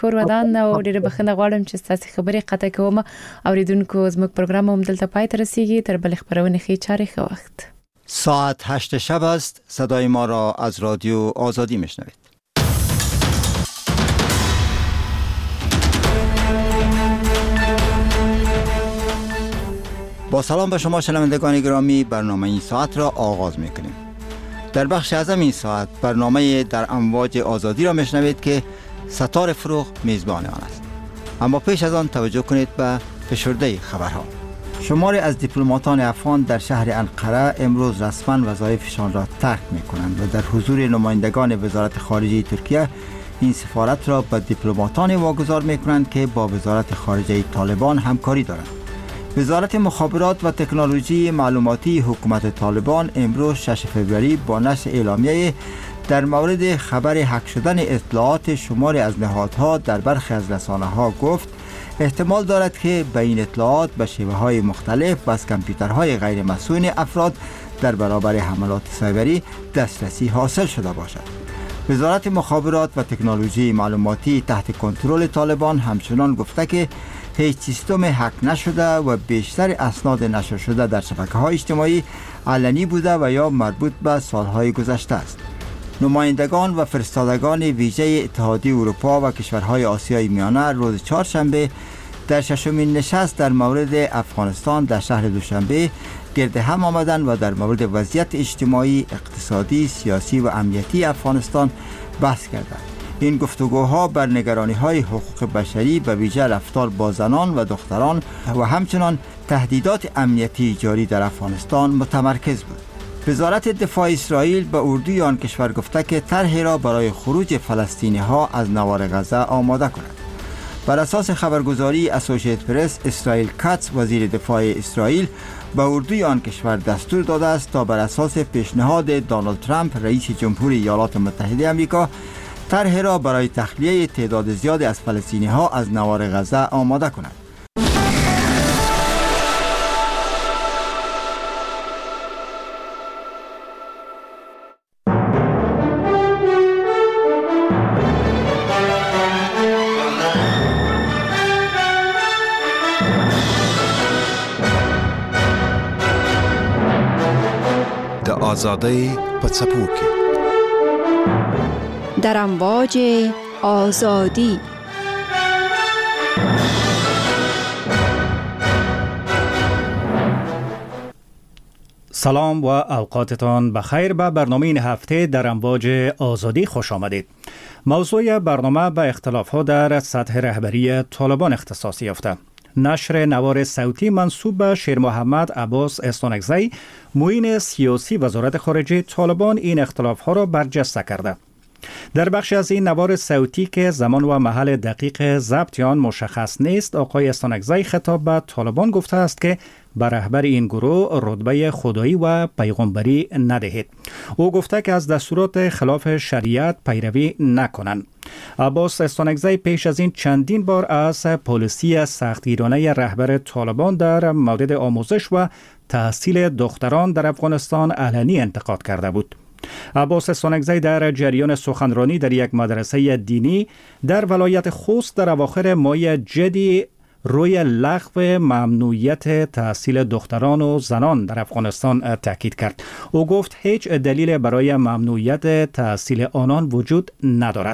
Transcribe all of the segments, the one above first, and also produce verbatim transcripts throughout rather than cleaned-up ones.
پور ودان او ډېر بخښنه غواړم چې تاسو خبرې قطع کوم. اوریدونکو زموږ پروګرام هم دلته پای ته رسیږي. تر بل خبرونه خې چاري خو وخت. ساعت هشت شب است. صدای ما را از رادیو آزادی میشنوید. با سلام به شما شنوندگان گرامی، برنامه این ساعت را آغاز میکنیم. در بخش اعظم این ساعت برنامه در امواج آزادی را میشنوید که ستار فروغ میزبان آن است. اما پیش از آن توجه کنید به فشرده خبرها. شماری از دیپلماتان افغان در شهر انقره امروز رسما وظایفشان را ترک میکنند و در حضور نمایندگان وزارت خارجه ترکیه این سفارت را به دیپلماتان واگذار میکنند که با وزارت خارجه طالبان همکاری دارند. وزارت مخابرات و تکنولوژی معلوماتی حکومت طالبان امروز شش فوریه با نشر اعلامیه در مورد خبر هک شدن اطلاعات شماری از نهادها در برخی از رسانه‌ها گفت احتمال دارد که به این اطلاعات به شیوه‌های مختلف و از کامپیوترهای غیر مسئول افراد در برابر حملات سایبری دسترسی حاصل شده باشد. وزارت مخابرات و تکنولوژی معلوماتی تحت کنترل طالبان همچنان گفته که هیچ سیستم هک نشده و بیشتر اسناد نشر شده در شبکه‌های اجتماعی علنی بوده و یا مربوط به سالهای گذشته است. نمایندگان و فرستادگان ویژه اتحادیه اروپا و کشورهای آسیای میانه روز چهارشنبه در ششمین نشست در مورد افغانستان در شهر دوشنبه گرد هم آمدند و در مورد وضعیت اجتماعی، اقتصادی، سیاسی و امنیتی افغانستان بحث کردند. این گفتگوها بر نگرانی‌های حقوق بشری به ویژه رفتار با زنان و دختران و همچنان تهدیدات امنیتی جاری در افغانستان متمرکز بود. وزارت دفاع اسرائیل به اردوی آن کشور گفته که طرحی را برای خروج فلسطینی‌ها از نوار غزه آماده کند. بر اساس خبرگزاری اسوسییتد پرس، اسرائیل کاتس وزیر دفاع اسرائیل به اردوی آن کشور دستور داده است تا بر اساس پیشنهاد دونالد ترامپ رئیس جمهوری ایالات متحده آمریکا طرحی را برای تخلیه تعداد زیادی از فلسطینی‌ها از نوار غزه آماده کند. آزادی پڅپو کې در امواج آزادی. سلام و اوقاتتان بخیر. به برنامه این هفته در امواج آزادی خوش آمدید. موضوع برنامه به اختلاف‌ها در سطح رهبری طالبان اختصاص یافته. نشر نوار صوتی منسوب به شیر محمد عباس استانکزی، معین سیاسی وزارت خارجه طالبان، این اختلاف‌ها را برجسته کرده. در بخش از این نوار صوتی که زمان و محل دقیق ضبط آن مشخص نیست، آقای استانکزی خطاب به طالبان گفته است که به رهبر این گروه رتبه خدایی و پیغمبری ندهید. او گفته که از دستورات خلاف شریعت پیروی نکنند. عباس استانکزی پیش از این چندین بار از پالیسی سختگیرانه رهبر طالبان در مورد آموزش و تحصیل دختران در افغانستان علنی انتقاد کرده بود. عباس استانکزی در جریان سخنرانی در یک مدرسه دینی در ولایت خوست در اواخر ماه جدی روی لغو ممنوعیت تحصیل دختران و زنان در افغانستان تاکید کرد. او گفت هیچ دلیل برای ممنوعیت تحصیل آنان وجود ندارد.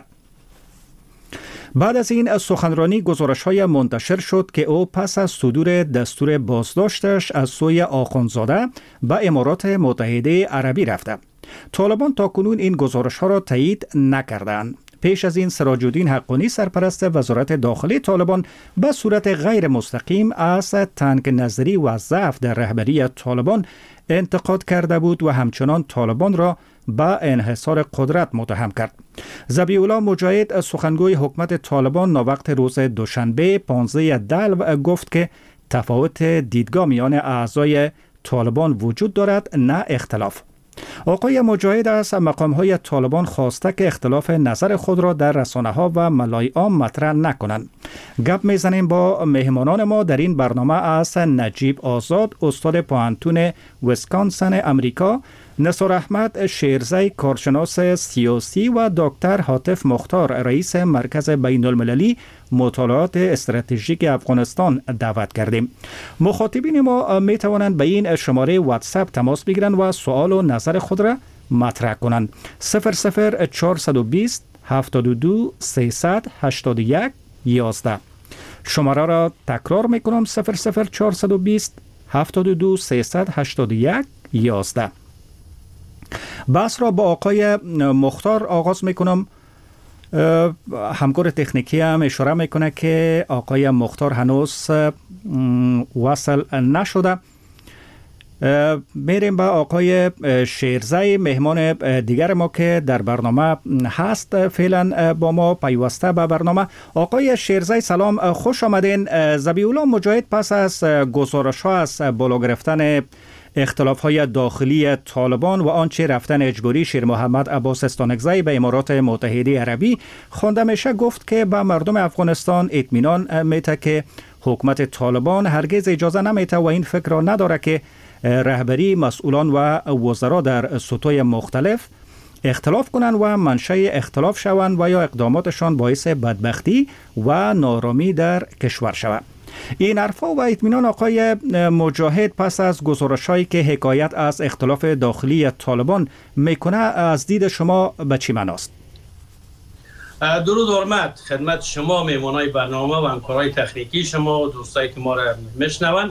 بعد از این سخنرانی گزارش‌های منتشر شد که او پس از صدور دستور بازداشتش از سوی آخوندزاده به امارات متحده عربی رفته. طالبان تاکنون این گزارش‌ها را تایید نکردند. پیش از این سراج الدین حقانی سرپرست وزارت داخلی طالبان به صورت غیر مستقیم از تنگ نظری و ضعف در رهبری طالبان انتقاد کرده بود و همچنان طالبان را به انحصار قدرت متهم کرد. ذبیح الله مجاهد سخنگوی حکومت طالبان ناوقت روز دوشنبه پانزده دلو گفت که تفاوت دیدگاه میان اعضای طالبان وجود دارد، نه اختلاف. آقای مجاهد از مقام‌های طالبان خواسته که اختلاف نظر خود را در رسانه‌ها و ملای عام مطرح نکنند. گپ میزنیم با مهمانان ما در این برنامه از نجیب آزاد، استاد پوهنتون ویسکانسن امریکا، نثار احمد شیرزی، کارشناس سیاسی و دکتر حاتف مختار، رئیس مرکز بین المللی مطالعات استراتژیک افغانستان دعوت کردیم. مخاطبین ما می توانند به این شماره واتساپ تماس بگیرند و سوال و نظر خود را مطرح کنند. صفر صفر چهارصد و بیست هفتاد و دو سیصد هشتاد و یک یازده. شماره را تکرار میکنم: صفر صفر چهارصد و بیست هفتاد و دو سیصد هشتاد و یک یازده. بحث را با آقای مختار آغاز میکنم. همکار تکنیکی هم اشاره میکنه که آقای مختار هنوز وصل نشده. میریم به آقای شیرزی، مهمان دیگر ما که در برنامه هست، فعلا با ما پیوسته به برنامه. آقای شیرزی سلام، خوش آمدین. ذبیح الله مجاهد پس از گزارش ها از بالا گرفتن اختلاف های داخلی طالبان و آنچه رفتن اجباری شیر محمد عباس استانکزی به امارات متحده عربی خوانده میشه، گفت که به مردم افغانستان اطمینان میده که حکومت طالبان هرگز اجازه نمیده و این فکر را نداره که رهبری، مسئولان و وزرا در سطوح مختلف اختلاف کنند و منشأ اختلاف شوند و یا اقداماتشان باعث بدبختی و نارامی در کشور شود. این حرفا و اطمینان آقای مجاهد پس از گزارش‌هایی که حکایت از اختلاف داخلی طالبان میکنه از دید شما به چی معناست؟ درود و حرمت خدمت شما، مهمانای برنامه و همکارای تکنیکی شما و دوستایی که ما را میشنون.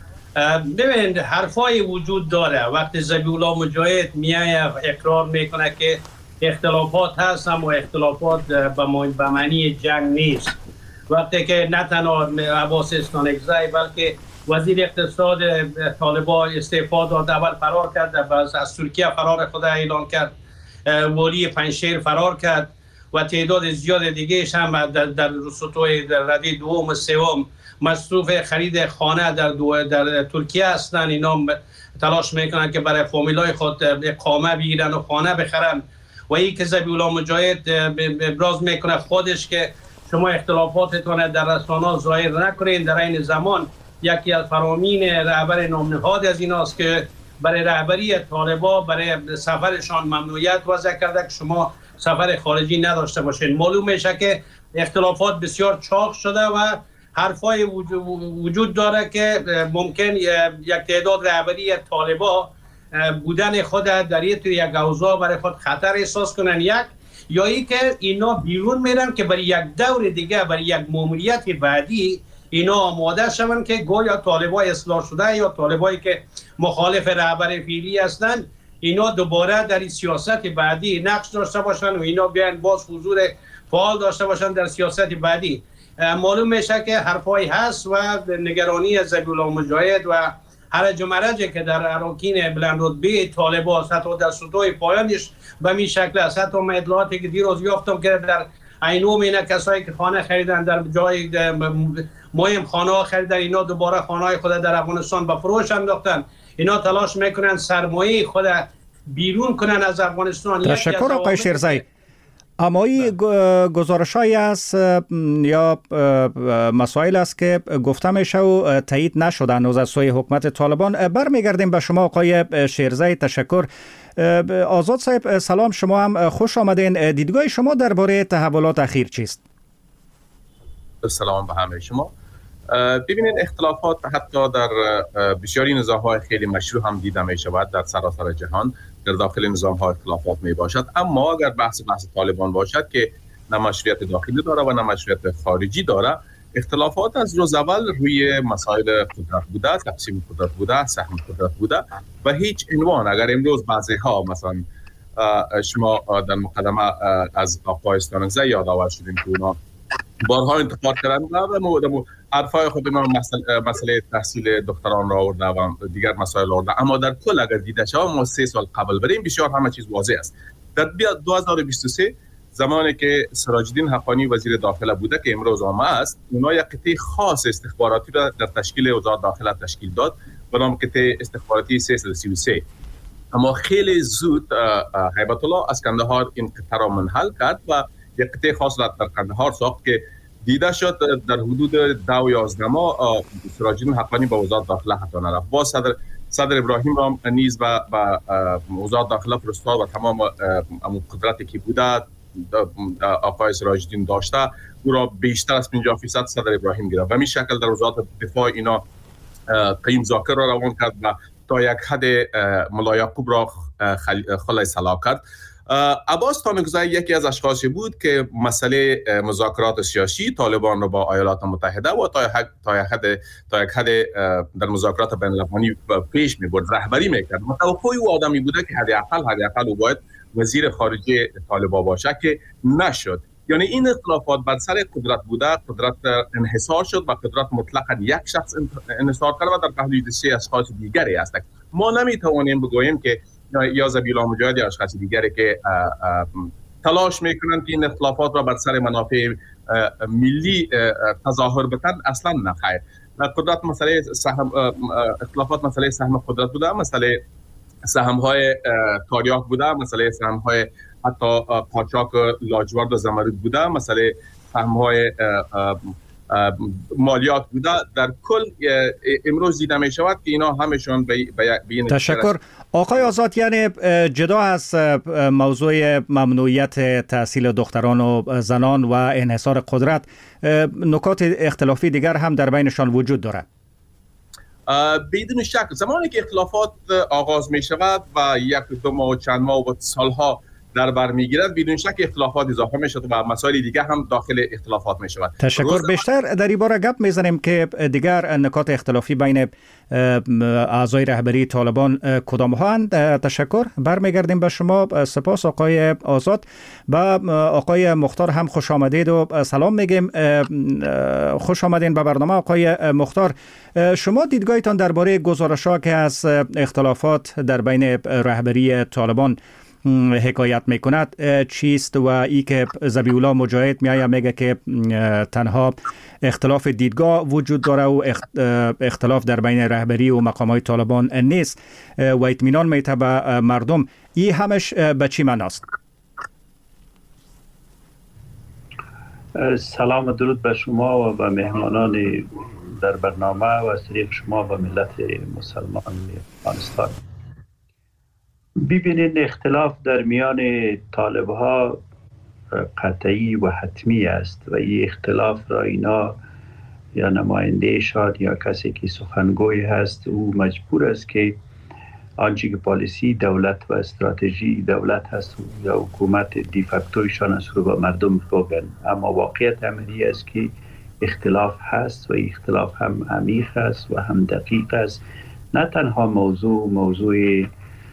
ببینید، حرفای وجود داره. وقتی ذبیح الله مجاهد میایه اقرار میکنه که اختلافات هست، و اختلافات به معنی جنگ نیست. وقتی که نه تنها عباس استانکزی بلکه وزیر اقتصاد طالبان استعفا داد، اول فرار کرد، بعد از ترکیه فرار خود اعلان کرد، والی پنجشیر فرار کرد و تعداد زیاد دیگهش هم در در سطوح در رده دوم و سوم مصروف خرید خانه در دو در ترکیه هستند. اینا تلاش میکنن که برای فامیلای خود اقامه بگیرن و خانه بخرن. و این که ذبیح الله مجاهد ابراز میکنه خودش که شما اختلافاتتون در رسانه‌ها ظاهر نکنین، در این زمان یکی از فرامین رهبر نامنهاد از ایناست که برای رهبری طالبان برای سفرشان ممنوعیت وضع کرده که شما سفر خارجی نداشته باشین. معلوم میشه که اختلافات بسیار چاق شده و حرفای وجود داره که ممکن یک تعداد رهبری طالبان بودن خود در یک اوضاع برای خود خطر احساس کنن، یک یا ای که اینا بیرون میرن که برای یک دور دیگه، برای یک ماموریت بعدی اینا آماده شون که گویا طالبای اصلاح شده یا طالبایی که مخالف رهبر فعلی هستند اینا دوباره در این سیاست بعدی نقش داشته باشن و اینا بیان باز حضور فعال داشته باشن در سیاست بعدی. معلوم میشه که حرفایی هست و نگرانی ذبیح الله مجاهد و هرج و مرجی که در اراکین بلند رتبه طالبان حتی در سطوح پایانش به این شکل است. حتی من اطلاعاتی که دیروز یافتم که در عینوم اینا کسایی که خانه خریدن در جای مهم خانه ها خریدن، اینا دوباره خانه های خود در افغانستان به فروش انداختن. اینا تلاش میکنن سرمایه خود بیرون کنن از افغانستان. تشکر آقای شیرزی. اما این گزارش‌هایی است یا مسائل است که گفته میشه و تایید نشده هنوز از سوی حکومت طالبان. برمیگردیم به شما آقای شیرزی. تشکر. آزاد صاحب سلام، شما هم خوش آمدین. دیدگاه شما درباره تحولات اخیر چیست؟ سلام به همه شما. ببینید، اختلافات حتی در بسیاری نظام‌های خیلی مشروع هم دیده می شود در سراسر جهان. در داخل نظام‌ها اختلافات می باشد، اما اگر بحث بحث طالبان باشد که نه مشروعیت داخلی داره و نه مشروعیت خارجی داره، اختلافات از روز اول روی مسائل قدرت بوده، تقسیم قدرت بوده، سهم قدرت بوده و هیچ عنوان. اگر امروز بعضی ها مثلا شما در مقدمه از آقای استانکزی یادآور شدین که اونا بارها انتقاد کردن و حرفای خود ما مسئله, مسئله تحصیل دکتران را آورده و دیگر مسائل آورده، اما در کل اگر دیده شود ما سه سال قبل بریم بسیار همه چیز واضح است. در دو هزار و بیست و سه زمانی که سراج الدین حقانی وزیر داخله بوده که امروز هم است، اونا یک قطعه خاص استخباراتی را در تشکیل وزارت داخله تشکیل داد به نام قطعه استخباراتی سیصد و سی و سه. اما خیلی زود هیبت الله از کندهار این قطعه را منحل کرد و یک قطعه خاص را در کندهار ساخت که دیده شد در حدود ده و یازده ماه سراج الدین حقانی به وزارت داخله حتی نرفت. با صدر صدر ابراهیم را نیز به وزارت داخله فرستاد و تمام قدرتی که بوده آقای سراج الدین داشته او را بیشتر از پنجاه درصد صدر ابراهیم گرفت و همین شکل در وزارت دفاع اینا قیم ذاکر را روان کرد و تا یک حد ملا یعقوب را خلای سلا کرد. عباس تانکزای یکی از اشخاصی بود که مسئله مذاکرات سیاسی طالبان را با ایالات متحده و تا یک تا یک حد تا یک حد در مذاکرات بین المللی پیش می‌برد، رهبری می‌کرد. توقع او آدمی بوده که حداقل حداقل او باید وزیر خارجه طالبان باشه که نشد. یعنی این اختلافات بر سر قدرت بوده، قدرت انحصار شد و قدرت مطلقاً یک شخص انحصار کرد و در پهلوی سه اشخاص دیگری است. ما نمی‌توانیم بگوییم که یا ذبیح‌الله مجاهد یا اشخاص دیگری که تلاش میکنند که این اختلافات را بر سر منافع ملی تظاهر بکنند، اصلا نه خیر. قدرت مسئله سهم اختلافات مسئله سهم قدرت بوده، مسئله سهم‌های تاریاک بوده، مسئله سهم‌های حتی قاچاق لاجورد و زمرد بوده، مسئله سهم‌های مالیات بوده. در کل امروز دیده می شود که اینا همشون به این تشکر. آقای آزاد، یعنی جدا از موضوع ممنوعیت تحصیل دختران و زنان و انحصار قدرت، نکات اختلافی دیگر هم در بینشان وجود دارد؟ بدون شک زمانی که اختلافات آغاز می شود و یک دو ماه و چند ماه و سالها در بر میگیرد، بدون شک اختلافات اضافه می شود و مسائل دیگه هم داخل اختلافات می شود. تشکر. بیشتر در این باره گپ میزنیم که دیگر نکات اختلافی بین اعضای رهبری طالبان کدام ها اند. تشکر. برمیگردیم به شما. سپاس آقای آزاد. با آقای مختار هم خوش آمدید و سلام میگیم. خوش آمدین به برنامه آقای مختار. شما دیدگاهتان درباره گزارش‌ها که از اختلافات در بین رهبری طالبان حکایت میکند چیست و ای که ذبیح‌الله مجاهد میآید میگه که تنها اختلاف دیدگاه وجود داره و اختلاف در بین رهبری و مقامات طالبان نیست و اطمینان میده به مردم، ای همش به چی معناست؟ سلام و درود به شما و به مهمانان در برنامه و از طریق شما و ملت مسلمان افغانستان. ببینید، اختلاف در میان طالب ها قطعی و حتمی است و این اختلاف را اینا یا نماینده شاد یا کسی که سخنگوی هست او مجبور است که آنچه که پالیسی دولت و استراتژی دولت هست یا حکومت دیفکتویشان است رو به مردم بگن. اما واقعیت عملی است که اختلاف هست و اختلاف هم عمیق است و هم دقیق است. نه تنها موضوع موضوع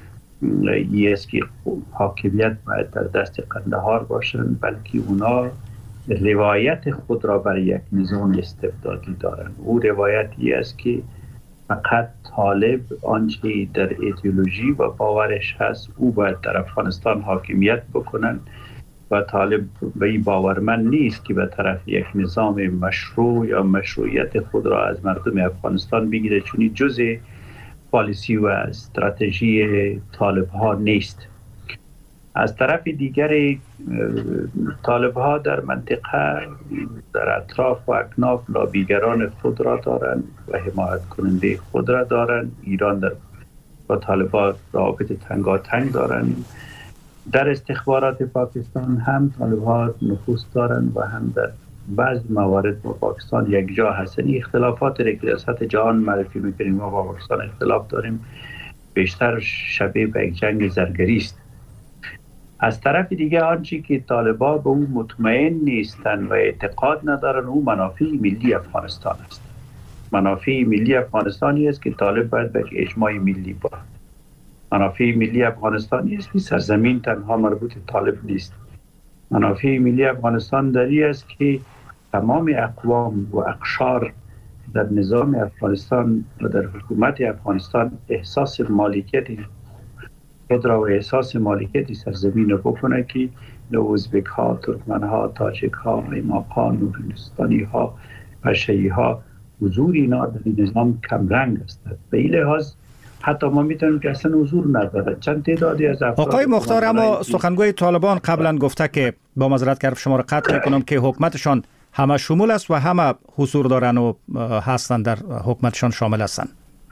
ای است که حاکمیت باید در دست قندهار باشند، بلکه اونا روایت خود را برای یک نظام استبدادی دارند. او روایت ای است که فقط طالب آنچه در ایدئولوژی و باورش هست او باید در افغانستان حاکمیت بکنند و طالب به این باورمند نیست که به طرف یک نظام مشروع یا مشروعیت خود را از مردم افغانستان بگیره، چون جزء پالیسی و استراتژی طالب ها نیست. از طرف دیگر طالب ها در منطقه در اطراف و اکناف لابیگران خود را دارند و حمایت کننده خود را دارند. ایران در با طالب ها رابط تنگاتنگ دارند. در استخبارات پاکستان هم طالب ها نفوذ دارند و هم در بعض موارد با پاکستان یک جا هستند. اختلافات را که در سطح جهان معرفی میکنیم ما با پاکستان اختلاف داریم بیشتر شبیه به یک جنگ زرگری است. از طرف دیگه آنچه که طالبان به اون مطمئن نیستند و اعتقاد ندارن او منافع ملی افغانستان است. منافع ملی افغانستانی است که طالب باید به اجماع ملی باشد. منافع ملی افغانستانی است که سرزمین تنها مربوط طالب نیست. منافع ملی افغانستان دری است که تمام اقوام و اقشار در نظام افغانستان و در حکومت افغانستان احساس مالکیت خود را و احساس مالکیت سرزمین را بکنه که ازبک ها، ترکمن ها، تاجک ها، ایماقا، نورستانی ها، پشه‌ای ها حضور اینا در نظام کمرنگ است. به این لحاظ حتی ما میتونیم که اصلا حضور نداره. چند تعدادی از افراد آقای مختار، اما سخنگوی طالبان قبلا گفته که با معذرت که شما را قطع کنم که حکومتشان همه شمول است و همه حضور دارن و هستن در حکومتشان شامل هستن؟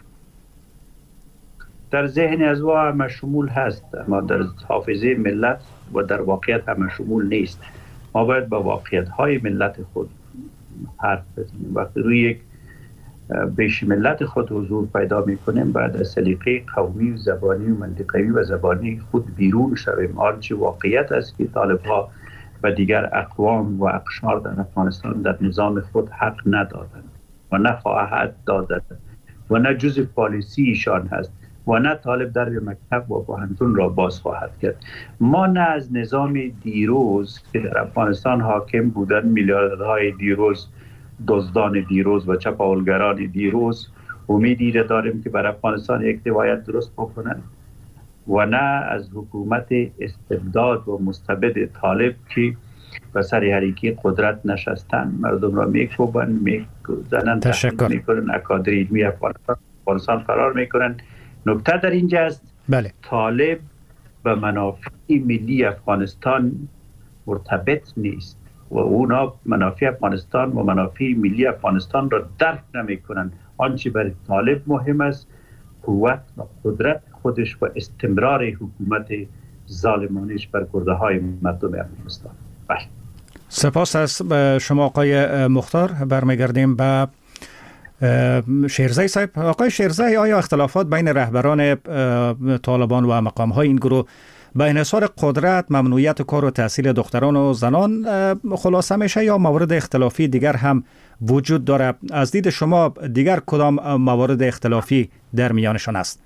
در ذهن از ما همه شمول هست، اما در حافظه ملت و در واقعیت همه شمول نیست. ما باید با واقعیت های ملت خود حرف بزنیم. وقتی روی یک بیش ملت خود حضور پیدا میکنیم، بعد از سلیقه قومی و زبانی و منطقوی و زبانی خود بیرون شویم. آنچه واقعیت است که طالب‌ها و دیگر اقوام و اقشار در افغانستان در نظام خود حق ندادند و نه خواهد دادند و نه جزء پالیسی ایشان هست و نه طالب در مکتب و پوهنتون را باز خواهد کرد. ما نه از نظام دیروز که در افغانستان حاکم بودن، میلیاردهای دیروز، دزدان دیروز و چپاولگران دیروز، امیدی را داریم که بر افغانستان یک روایت درست بکنند و نه از حکومت استبداد و مستبد طالب که به سر حریکی قدرت نشستن، مردم را میکوبن، میزنن، تحقیق میکنن، اکادر علمی افغانستان فرار میکنن. نکته در اینجا است بله. طالب به منافع ملی افغانستان مرتبط نیست و اونا منافع افغانستان و منافع ملی افغانستان را درک نمی کنند. آنچه برای طالب مهم است قوت و قدرت خودش و استمرار حکومت ظالمانش بر کرده های مردم افغانستان. بله. سپاس از شما آقای مختار. برمیگردیم به شیرزی صاحب. آقای شیرزی، آیا اختلافات بین رهبران طالبان و مقام‌های این گروه به انحصار قدرت، ممنوعیت کار و تحصیل دختران و زنان خلاصه میشه یا موارد اختلافی دیگر هم وجود داره؟ از دید شما دیگر کدام موارد اختلافی در میانشان است؟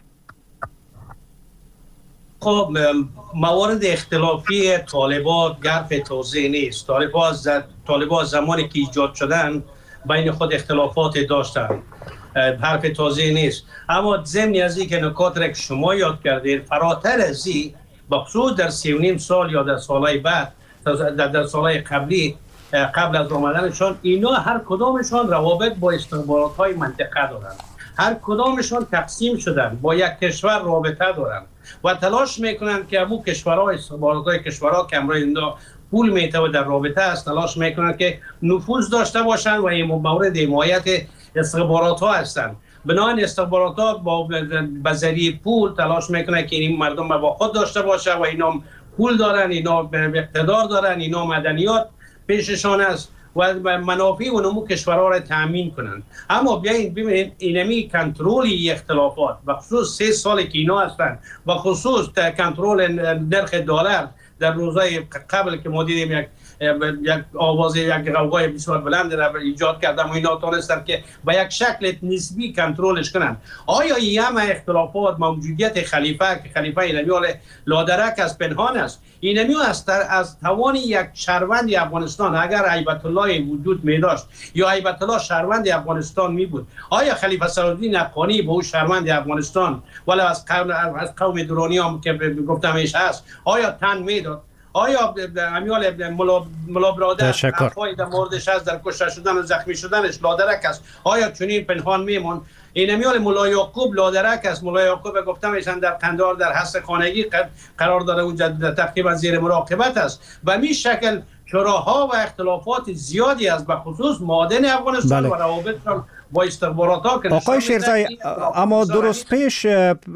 خب موارد اختلافی طالبان گرف توضیح نیست. طالبان از طالبان زمانی که ایجاد شدن بین خود اختلافات داشتن، حرف توضیح نیست. اما ضمن از این که نکات را که شما یاد کردید فراتر از این، بخصوص در سی و نیم سال یا در سالهای بعد، در, در سالهای قبلی قبل از آمدنشان، اینا هر کدامشان روابط با استخبارات های منطقه دارند. هر کدامشان تقسیم شدن، با یک کشور رابطه دارند و تلاش میکنند که ابو کشورها، استخبارات های کشورها که امروز اینجا پول میته و در رابطه است، تلاش میکنند که نفوذ داشته باشند و این مورد حمایت استخبارات ها هستند. بنابراین استخبارات ها با بذریعه پول تلاش میکنند که این مردم با خود داشته باشه و اینا پول دارن، اینا اقتدار دارن، اینا مدنیات پیششان است و منافع و نمو کشورها را تامین کنند. اما بیاین ببینید اینمی کنترل اختلافات و خصوص سه سالی که اینا هستند و خصوص کنترل نرخ دلار در روزهای قبل که ما دیدیم یک یک آواز یک غوغای بسیار بلند را ایجاد کردم و اینا تونستن که با یک شکل نسبی کنترلش کنن. آیا این همه اختلافات موجودیت خلیفه که خلیفه اینمیال لادرک از پنهان است، اینمیال از از توان یک شهروند افغانستان اگر هیبت الله وجود می داشت یا هیبت الله شهروند افغانستان می بود، آیا خلیفه صلح‌الدین افغانی به او شهروند افغانستان ولی از قوم از قوم درونی هم که گفتمش هست آیا تن میداد؟ آیا امیال ملا برادر حرفای در موردش هست، در کشته شدن و زخمی شدنش لادرک است، آیا چنین پنهان میمون؟ این امیال ملا یعقوب لادرک است. ملا یعقوب گفتم ایشان در قندهار در حبس خانگی قرار داره، اونجا تقریبا زیر مراقبت است. و می شکل چراها و اختلافات زیادی است به خصوص معادن افغانستان بله. و روابطشان با استخبارات ها. آقای شیرزی، اما درست پیش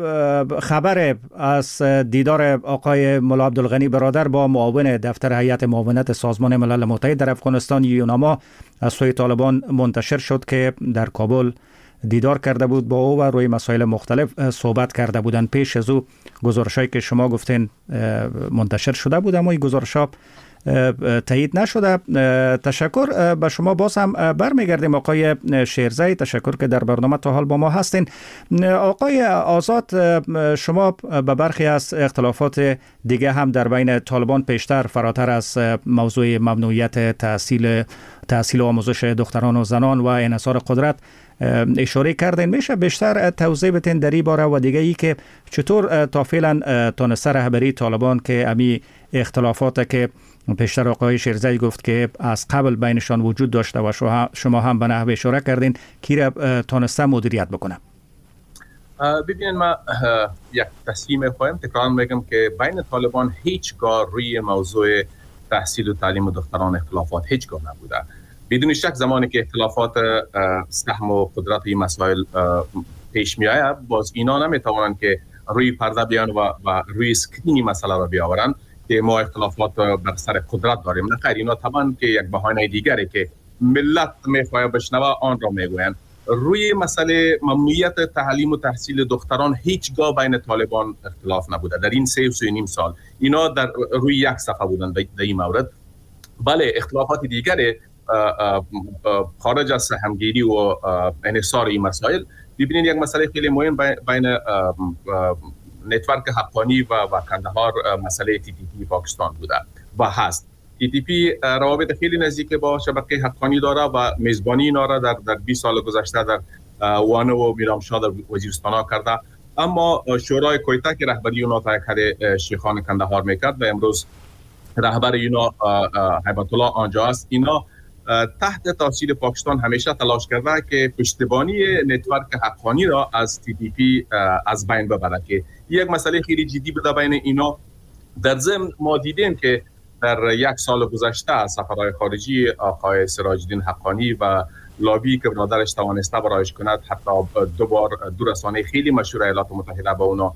خبر از دیدار آقای ملا عبدالغنی برادر با معاون دفتر هیئت معاونت سازمان ملل متحد در افغانستان یوناما از سوی طالبان منتشر شد که در کابل دیدار کرده بود با او و روی مسائل مختلف صحبت کرده بودند. پیش از او گزارشایی که شما گفتین منتشر شده بود اما این گزارش‌ها تایید نشده. تشکر به شما. باز هم برمیگردیم آقای شیرزی. تشکر که در برنامه تا حال با ما هستین. آقای آزاد، شما به برخی از اختلافات دیگه هم در بین طالبان پیشتر فراتر از موضوع ممنوعیت تحصیل تحصیل و آموزش دختران و زنان و انحصار قدرت اشاره کردین. میشه بیشتر توضیح بدین در این باره و دیگه ای که چطور تا فعلا تونسته رهبری طالبان که امی اختلافات که پیشتر آقای شیرزی گفت که از قبل بینشان وجود داشته و شما هم به نحو اشاره کردین کی را تونسته مدیریت بکنه؟ ببینید، ما یک تصمیم خواهیم تکرار میگم که بین طالبان هیچگاه روی موضوع تحصیل و تعلیم دختران اختلافات هیچگاه نبوده. بدون شک زمانی که اختلافات سهم و قدرت این مسائل پیش می آید، باز اینا نمیتوانند که روی پرده بیان و, و روی اسکرین مسئله را بیاورند که ما اختلافات بر سر قدرت داریم. نه خیر، اینا طبعا که یک بهانه دیگره که ملت میخواد بشنوه آن را میگویند. روی مسئله ممنوعیت تعلیم و تحصیل دختران هیچگاه بین طالبان اختلاف نبوده در این سه و سه نیم سال. اینا در روی یک صفحه بودن در این مورد. بله، اختلافات دیگری خارج از سهمگیری و انحصار این مسائل، ببینید یک مسئله خیلی مهم بین نتورک حقانی و و کندهار مسئله تی تی پی پاکستان بوده و هست. تی تی پی روابط خیلی نزدیک با شبکه حقانی داره و میزبانی اینا را در در بیست سال گذشته در وانه و میرامشاه در وزیرستان ها کرده. اما شورای کویتا که رهبری اونا تا یک شیخان کندهار میکرد و امروز رهبر اینا هیبت الله آنجا است، اینا تحت تاثیر پاکستان همیشه تلاش کرده که پشتیبانی نتورک حقانی را از تی تی پی از بین ببره که یک مسئله خیلی جدی بوده بین اینا. در ضمن ما دیدیم که در یک سال گذشته از سفرهای خارجی آقای سراج الدین حقانی و لابی که برادرش توانسته برایش کند، حتی دو بار دو رسانه خیلی مشهور ایالات متحده با اونا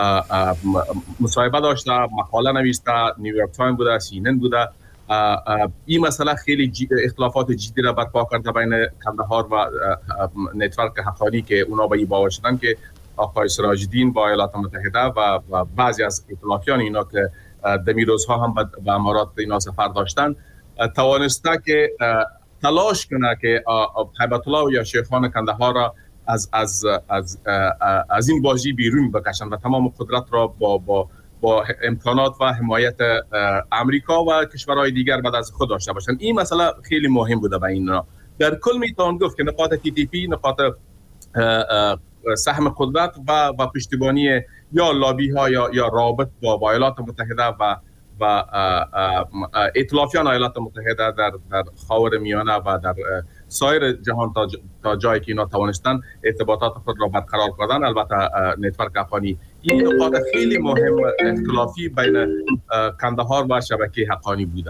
مصاحبه داشته، مقاله نوشته، نیویورک تایم بوده، سی ان ان بوده. این مسئله خیلی اختلافات جدی را برپا کرده بین کندهار و نتورک حقانی که اونا به این باور شدن که آقای سراج الدین با ایالات متحده و بعضی از اطلاعیان اینا که دمی روزها هم به امارات اینا سفر داشتن توانسته که تلاش کنه که هیبت الله یا شیخان کندهار را از از از از این بازی بیرون بکشن و تمام قدرت را با با با امکانات و حمایت امریکا و کشورهای دیگر بعد از خود داشته باشند. این مسئله خیلی مهم بوده به اینا. در کل میتوان گفت که نقاط تی تی پی نقاط سهم قدرت و و پشتیبانی یا لابی ها یا یا رابط با ایالات متحده و و ائتلافیان ایالات متحده در در خاور میانه و در سایر جهان تا, تا جایی که اینا توانستن ارتباطات خود را برقرار کردن. البته نتورک حقانی این نقاط خیلی مهم اختلافی بین کندهار و شبکه حقانی بوده.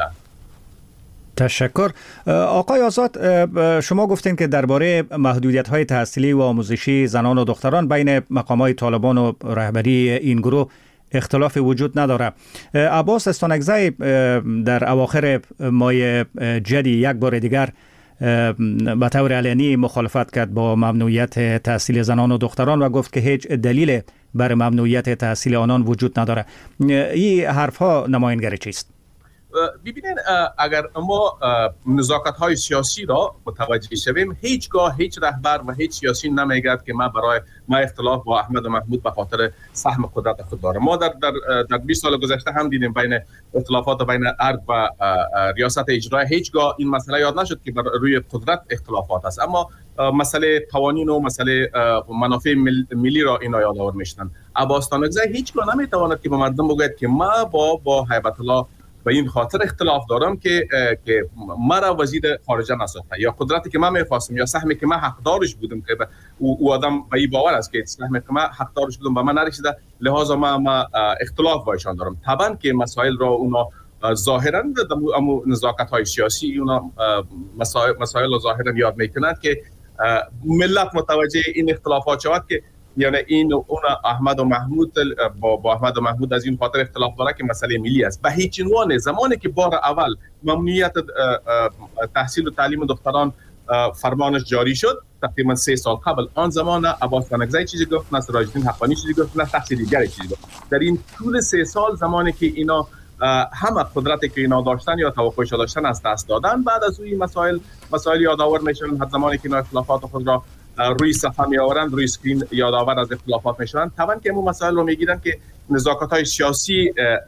تشکر. آقای آزاد، شما گفتین که درباره محدودیت‌های تحصیلی و آموزشی زنان و دختران بین مقامات طالبان و رهبری این گروه اختلاف وجود نداره. عباس استانکزی در اواخر ماه جدی یک بار دیگر به طور علنی مخالفت کرد با ممنوعیت تحصیل زنان و دختران و گفت که هیچ دلیل بر ممنوعیت تحصیل آنان وجود نداره. این حرفها نمایانگر چیست؟ ببینید، اگر ما نزاکت های سیاسی را متوجه شویم، هیچگاه هیچ رهبر و هیچ سیاسی نمیگد که ما برای ما اختلاف با احمد و محمود به خاطر سهم قدرت خود دارم. ما در در در بیست سال گذشته هم دیدیم بین اختلافات بین ارگ و ریاست اجرایی هیچگاه این مسئله یاد نشد که بر روی قدرت اختلافات است، اما مسئله قوانین و مسئله منافع ملی را اینا یادآور میشن. عباس استانکزی هیچگاه نمیتواند که به مردم بگوید که ما با با هیبت الله و این خاطر اختلاف دارم که که مرا وزیر خارجه نساخته یا قدرتی که من می‌خواستم یا سهمی که من حقدارش بودم که او آدم به این باور است که سهمی که من حقدارش بودم به من نرسیده، لحاظا من, من اختلاف با ایشان دارم. طبعا که مسائل را اونا ظاهرا اما نزاکت‌های سیاسی اونا مسائل مسائل را ظاهرا یاد میکنند که ملت متوجه این اختلافات شود که یعنی این اون احمد و محمود با, با احمد و محمود از این خاطر اختلاف داره که مسئله ملی است. به هیچ عنوان زمانی که بار اول ممنوعیت تحصیل و تعلیم دختران فرمانش جاری شد تقریبا سه سال قبل، آن زمان عباس استانکزی چیزی گفت، نه سراج الدین حقانی چیزی گفت، نه شخص دیگری چیزی گفت. در این طول سه سال زمانی که اینا همه قدرتی که اینا داشتن یا توقعش داشتن از دست دادن، بعد از این مسائل مسائل یادآور میشن. حتی زمانی که اینا اختلافات خود را روی صفحه می آورند، روی اسکرین یادآور از اختلافات میشن، طبعا که همون مسائل رو میگیرن که نزاکت‌های سیاسی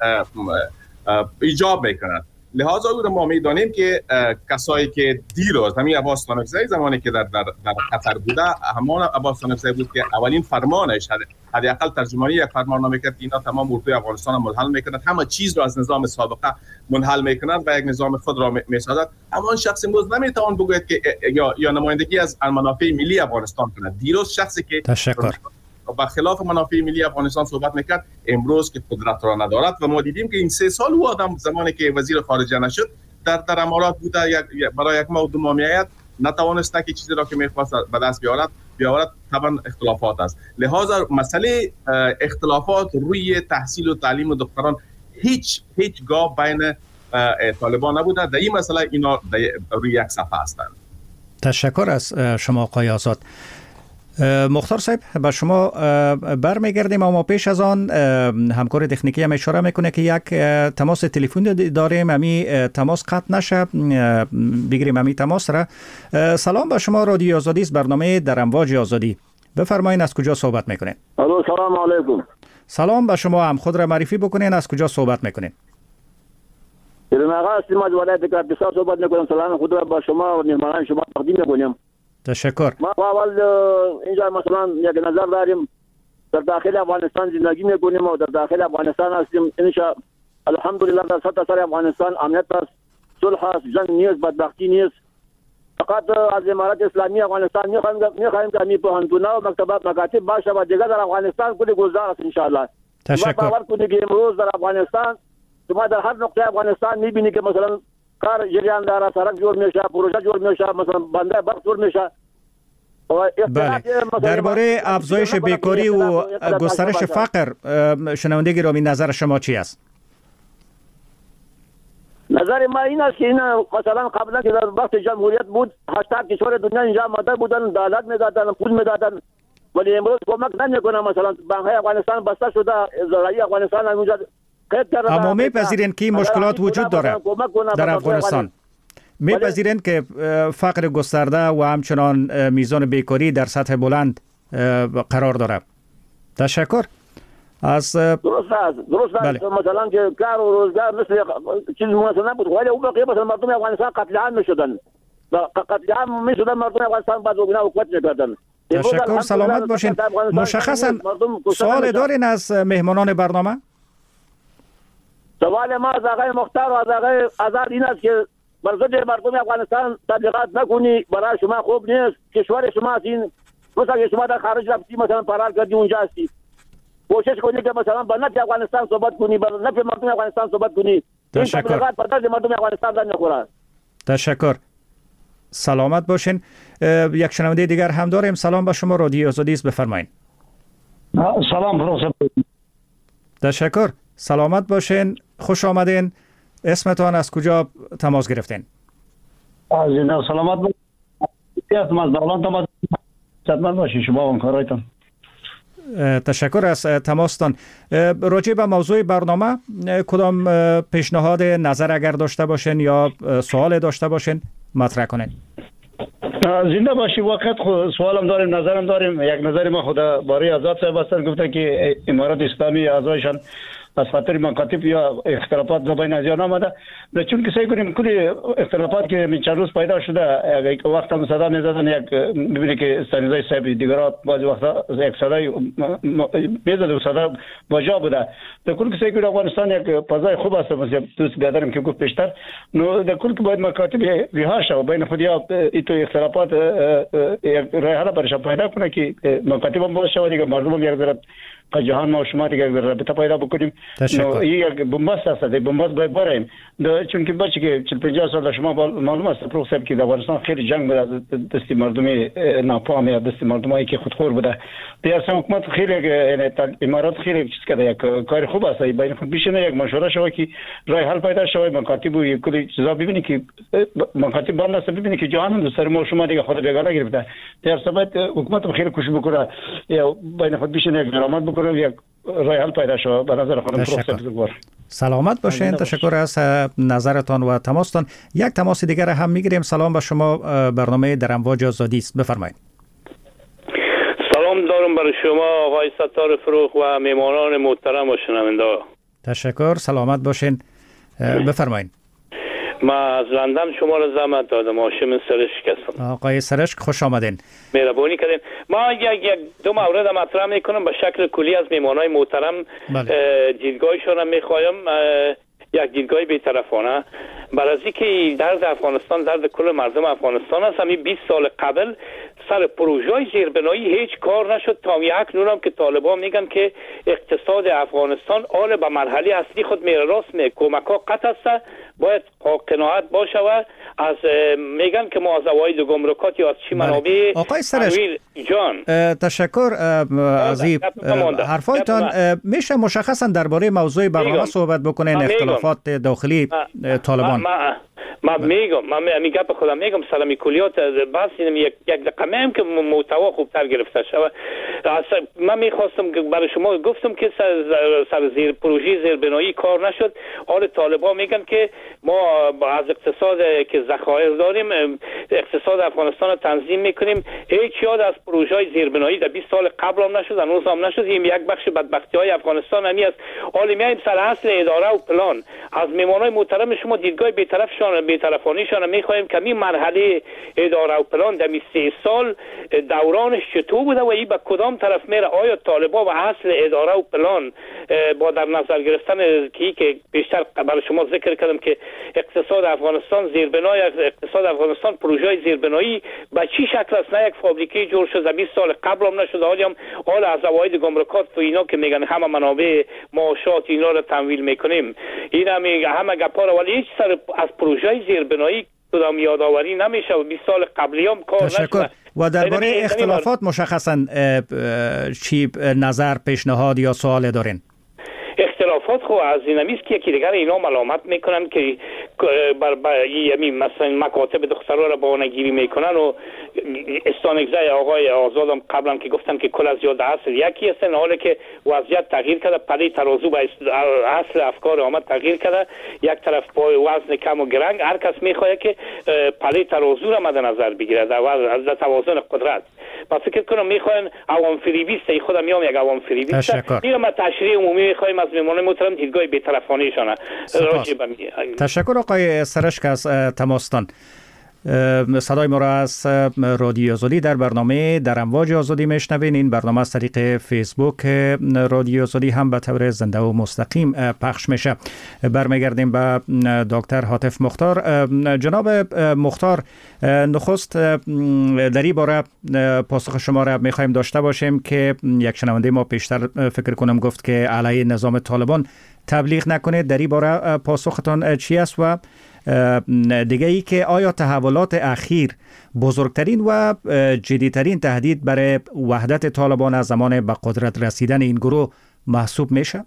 ایجاب میکنند. لحاظا او رو ما میدانیم که کسایی که دیروز همین عباس استانکزی زمانی که در در در قطر بوده، همان عباس استانکزی بود که اولین فرمانش حداقل ترجمانی یک فرماننامه کرد که اینا تمام اردوی افغانستان منحل میکنند، همه چیز رو از نظام سابقه منحل میکنند و یک نظام خود را میسازند. اما آن شخص امروز نمیتوان بگوید که یا یا نمایندگی از منافع ملی افغانستان کند. دیروز شخصی که تشکر با خلاف منافع ملی افغانستان صحبت میکرد، امروز که قدرت را ندارد و ما دیدیم که این سه سال او آدم زمانی که وزیر خارجه نشد در در امارات بوده، یک برای یک ماه دو ماه میآید، نتوانسته که چیزی را که میخواست به دست بیاورد بیاورد طبعا اختلافات است. لذا مسئله اختلافات روی تحصیل و تعلیم دختران هیچ هیچگاه بین طالبان نبوده. در این مسئله اینا روی یک صفحه هستند. تشکر از شما آقای آزاد. مختار صاحب، به شما برمیگردیم، اما پیش از آن همکار تکنیکی هم اشاره میکنه که یک تماس تلفنی داریم، امی تماس قطع نشه، بگیریم امی تماس را. سلام به شما، رادیو آزادی است، برنامه در امواج آزادی. بفرمایید از کجا صحبت میکنین؟ الو، سلام علیکم. سلام به شما، هم خود را معرفی بکنین، از کجا صحبت میکنین؟ ایران آقا هستیم از ولایت کاپیسا صحبت میکنم. سلام خود را با شما و مهمانان شما تقدیم میکنم. تشکر. ما اول اینجا مثلا یک نظر داریم، در داخل افغانستان زندگی میکنیم و در داخل افغانستان هستیم. انشاء الحمدلله در سطح سر افغانستان امنیت است، صلح است، جنگ نیست، بدبختی نیست. فقط از امارت اسلامی افغانستان میخوایم میخوایم که می پوهنتون‌ها و مکتبات مکاتب باشه و دیگر در افغانستان کلی گلزار است ان شاء الله. تشکر. باور کنید که امروز در افغانستان شما در هر نقطه افغانستان میبینی که مثلا کار جریان داره، سرک جور میشه، پروژه جور میشه، مثلا بنده برق جور میشه. بله. درباره افزایش بیکاری و گسترش فقر، شنونده گرامی، نظر شما چی است؟ نظر ما این است که این مثلا قبلا که در وقت جمهوریت بود هشتاد کشور دنیا اینجا آماده بودن، دولت میدادن، پول میدادن، ولی امروز کمک نمیکنه. مثلا بانک‌های افغانستان بسته شده، زراعی افغانستان اونجا قید کرده. اما میپذیرین که مشکلات وجود داره در افغانستان؟ میپذیرین که فقر گسترده و همچنان میزان بیکاری در سطح بلند قرار داره؟ تشکر. از درست است، درست است. مثلا که کار و روزگار مثل چیز مناسب نبود، ولی اون بقیه مثلا مردم افغانستان قتل عام میشدن، قتل عام میشدن، مردم افغانستان بعد و گناه و قوت میکردن. تشکر، سلامت باشین. مشخصا سوال دارین از مهمانان برنامه؟ سوال ما از آقای مختار و از آقای آزاد این است که برای مردم افغانستان تبلیغات نکنی، برای شما خوب نیست. کشور شما این مثلا شما در خارج رفتی، مثلا فرار کردی اونجا هستی، کوشش کنی که مثلا با نفع افغانستان صحبت کنی، با نفع مردم افغانستان صحبت کنی. این تبلیغات پر درد مردم افغانستان در نخوره. تشکر، سلامت باشین. یک شنونده دیگر هم داریم. سلام به شما، رادیو آزادی است، بفرمایید. سلام پروفسور. تشکر، سلامت باشین، خوش آمدین. اسمتان، از کجا تماس گرفتین؟ از اینا سلامت باشین. از دولت تماس خدمت باشین شما و همکارایتان. تشکر از تماستان. راجع به موضوع برنامه کدام پیشنهاد نظر اگر داشته باشین یا سوال داشته باشین مطرح کنین. زنده باشی. وقت سوالم داریم، نظرم داریم. یک نظر ما خدا باری آزاد صاحب هستن، گفتن که امارات اسلامی اعضایشان از خاطر مکاتب یا اختلافات زبان از یاد آمده. چون که سعی کنیم کلی اختلافات که من چند روز پیدا شده، یک وقت هم صدا میزدن، یک میبینی که سنیزای صاحب دیگرات بعضی وقتا یک صدای میزد و صدا واجا بوده. در کل که سعی کنیم افغانستان یک فضای خوب است، مثل دوست بیادرم که گفت پیشتر، نو در کل که باید مکاتب رها شد و بین خودیا ایتو اختلافات یک راه حل برش پیدا کنه که مکاتب هم باشه و دیگه مردم هم یک ذره جهان ما و شما دیگه رابطه پیدا بکنیم. نو یک بنبست است، بنبست باید بریم. چون که بچه که چهل پنجاه سال شما معلوم است پروفسور که در افغانستان خیلی جنگ بود، دستی مردمی ناپاهم یا دستی مردمایی که خودخور بوده. در اصل حکومت خیلی امارات خیلی چیز کرده، یک کار خوب است. بین خود بشینه یک مشوره شود که راه حل پیدا شود، مکاتب و کلی چیزا ببینی که مکاتب بند است، ببینی که جهان هم سر ما شما دیگه خود بیگانه گرفته. در اصل حکومت خیلی کوشش بکنه یا بین خود بشینه یک درآمد بکنه، یک راه حل پیدا شود. به نظر خودم پروفسور سلامت باشین. تشکر از نظرتان و تماستان. یک تماس دیگر هم میگیریم. سلام به شما، برنامه در امواج آزادی است، بفرمایید. سلام دارم برای شما آقای ستار فروغ و مهمانان محترم و شنونده. تشکر، سلامت باشین، بفرمایید. ما از لندن شما را زحمت دادم، هاشم سرشک هستم. آقای سرشک، خوش آمدین. مهربانی کردین. ما یک یک دو مورد مطرح میکنم به شکل کلی از مهمانای محترم. دیدگاهشون را میخوایم، یک دیدگاه بی‌طرفانه. برای اینکه درد افغانستان درد کل مردم افغانستان است. همین بیست سال قبل سر پروژه زیربنایی هیچ کار نشد. تا اکنون هم که طالبان میگن که اقتصاد افغانستان آل به مرحله اصلی خود میره راست می کمک ها قطع است، باید قناعت باشه و از میگن که ما از اواید گمرکات یا از چی منابع آقای سرش جان تشکر از این حرفایتان. میشه مشخصا درباره موضوع برنامه صحبت بکنین، اختلافات داخلی طالبان؟ ما میگم ما میگم به خودم میگم سلامی کلیات بس یک یک دقیقه هم که محتوا خوبتر گرفته شود. من میخواستم برای شما گفتم که سر زیر پروژه زیربنایی کار نشد. حال طالبان میگن که ما از اقتصاد که ذخایر داریم اقتصاد افغانستان رو تنظیم میکنیم. هیچ یاد از پروژه زیربنایی در بیست سال قبل هم نشد، هنوز هم نشد. این یک بخش بدبختی های افغانستان همی است. حالا میایم سر اصل اداره و پلان. از میمانای محترم شما دیدگاه بی‌طرفشان بی‌طرفانیشان میخوایم که این مرحله اداره و پلان در سه سال دورانش چطور بوده و این به کدام طرف میره؟ آیا طالبان و اصل اداره و پلان با در نظر گرفتن کی که بیشتر برای شما ذکر کردم که اقتصاد افغانستان زیربنای اقتصاد افغانستان پروژه زیربنایی به چی شکل است؟ نه یک فابریکه جور شده بیست سال قبل هم نشده، حالی هم حال از اواید گمرکات و اینا که میگن همه منابع معاشات اینا رو تمویل میکنیم، این هم همه گپا رو، ولی هیچ سر از پروژه زیربنایی کدام یادآوری نمیشه و بیست سال قبلی هم کار نشده. و درباره اختلافات مشخصا چی نظر، پیشنهاد یا سوال دارین؟ اختلافات خو از این همیست که یکی دیگر اینا ملامت میکنن که بر, بر یعنی مثلا مکاتب دخترها را بهانه‌گیری میکنن و استانگزای آقای آزادم قبلا که گفتن که کل از یاد اصل یکی هستن، حالا که وضعیت تغییر کرده، پلی ترازو به اصل افکار آمد تغییر کرده، یک طرف با وزن کم و گرنگ هر کس میخواد که پلی ترازو را مد نظر بگیره در توازن قدرت. با فکر کنم میخواین عوام فریبیست، خودم میام یک عوام فریبیست میرم ما تشریح عمومی میخوایم از میمونه محترم دیدگاه بی‌طرفانیشان راجع به تشکر آقای سرشک از تماستان. صدای ما را از رادیو آزادی در برنامه در امواج آزادی میشنوین. این برنامه از طریق فیسبوک رادیو آزادی هم به طور زنده و مستقیم پخش میشه. برمیگردیم به دکتر هاتف مختار. جناب مختار، نخست در این باره پاسخ شما را میخوایم داشته باشیم که یک شنونده ما پیشتر فکر کنم گفت که علیه نظام طالبان تبلیغ نکنید. در این باره پاسختان چی است؟ و دیگه ای که آیا تحولات اخیر بزرگترین و جدیترین تهدید برای وحدت طالبان از زمان به قدرت رسیدن این گروه محسوب میشه؟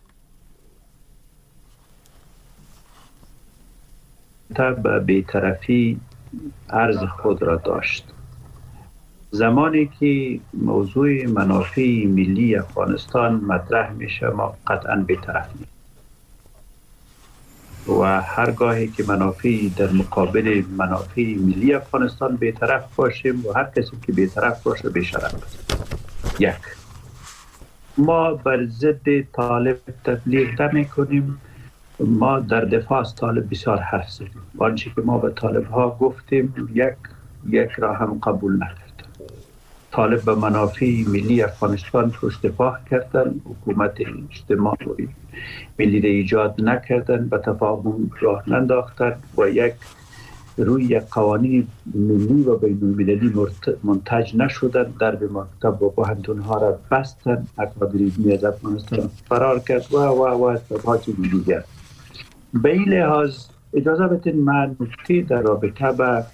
به بی‌طرفی عرض خود را داشت. زمانی که موضوع منافع ملی افغانستان مطرح میشه ما قطعا بی‌طرف نیستیم و هرگاهی که منافعی در مقابل منافع ملی افغانستان بی‌طرف باشیم و هر کسی که بی‌طرف باشه بی‌شرف است. یک، ما بر ضد طالب تبلیغ نمی کنیم. ما در دفاع از طالب بسیار حرف زدیم. آنچه که ما به طالب ها گفتیم یک یک را هم قبول نکردن. طالب به منافع ملی افغانستان پشت پا کردن، حکومت اجتماعی ملی را ایجاد نکردن، به تفاهم راه ننداختن و یک روی یک قوانین ملی و بین المللی منتج نشدن، در به مکتب و پوهنتون ها را بستن، اکادمی از افغانستان فرار کرد و و و صفحات دیگر. به این لحاظ اجازه بدین من نکته در رابطه با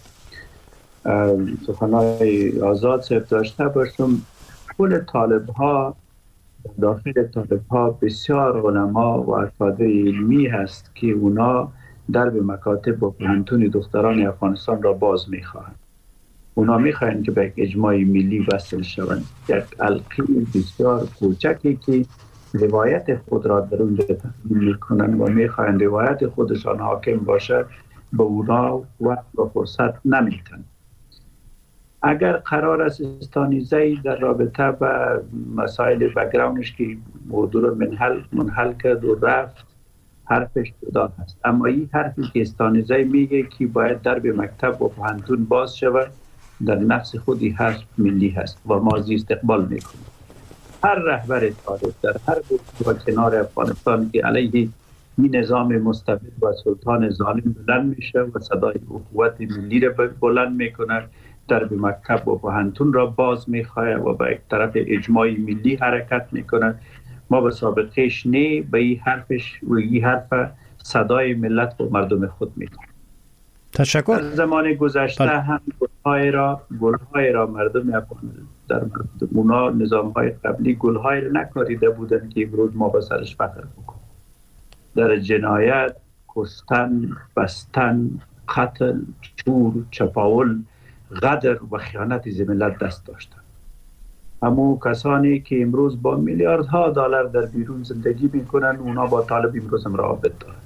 سخنهای آزاد صاحب داشته باشم. کل طالب ها داخل طالب ها بسیار علما و افراد علمی هست که اونا در به مکاتب و پوهنتون دختران افغانستان را باز میخواهند. اونا میخواهند که به یک اجماع ملی وصل شوند. یک حلقه بسیار کوچکی که روایت خود را در اونجا تحمیل میکنند و میخواهند روایت خودشان حاکم باشد، به اونا وقت و فرصت نمیتن. اگر قرار است استانیزه در رابطه با مسائل بگراونش که موضوع رو منحل منحل کرد و رفت، حرفش جدا هست، اما این حرفی که استانیزه میگه که باید در به مکتب و پوهنتون باز شود، در نفس خودی حرف ملی هست و ما زی استقبال میکنیم. هر رهبر طالب در هر بود و کنار افغانستان که علیه این نظام مستبد و سلطان ظالم بلند میشه و صدای اخوت ملی را بلند میکنه، درب مکتب و پوهنتون را باز میخواه و به یک طرف اجماع ملی حرکت میکنه. ما به سابقهش نه، به این حرفش و این حرف صدای ملت و مردم خود میکنه. تشکر. در زمان گذشته بل. هم گلهای را گلهای را مردم افغان در اونا نظام های قبلی گلهای را نکاریده بودن که امروز ما به سرش فخر بکنیم. در جنایت، کشتن، بستن، قتل، چور، چپاول، غدر و خیانت ملت دست داشتن. همو کسانی که امروز با میلیاردها دلار در بیرون زندگی میکنن اونا با طالب امروز هم روابط دارن.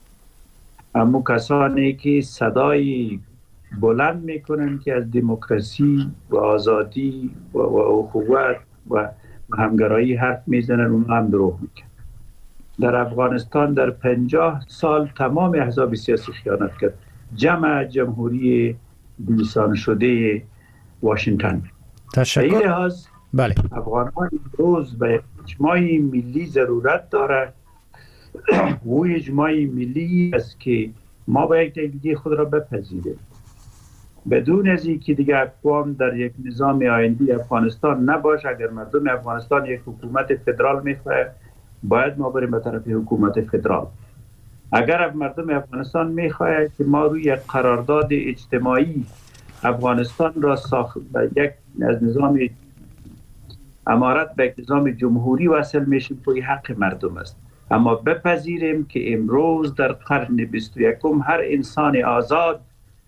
همو کسانی که صدای بلند میکنن که از دموکراسی و آزادی و, و اخوت و همگرایی حرف میزنن اونا هم دروغ میکنن. در افغانستان در پنجاه سال تمام احزاب سیاسی خیانت کرد. جمع جمهوری دیسان شده واشنگتن. تشکر. بله. افغانان روز به اجماع ملی ضرورت داره و اجماع ملی است که ما باید دیگه خود را بپذیریم. بدون از اینکه دیگه اقوام در یک نظام آیندی افغانستان نباشه. اگر مردم افغانستان یک حکومت فدرال میخواه باید ما بریم به طرف حکومت فدرال. اگر مردم افغانستان میخواه که ما روی قرارداد اجتماعی افغانستان را ساخت به یک از نظام امارت به نظام جمهوری وصل میشیم که حق مردم است. اما بپذیریم که امروز در قرن بیست و یکم هر انسان آزاد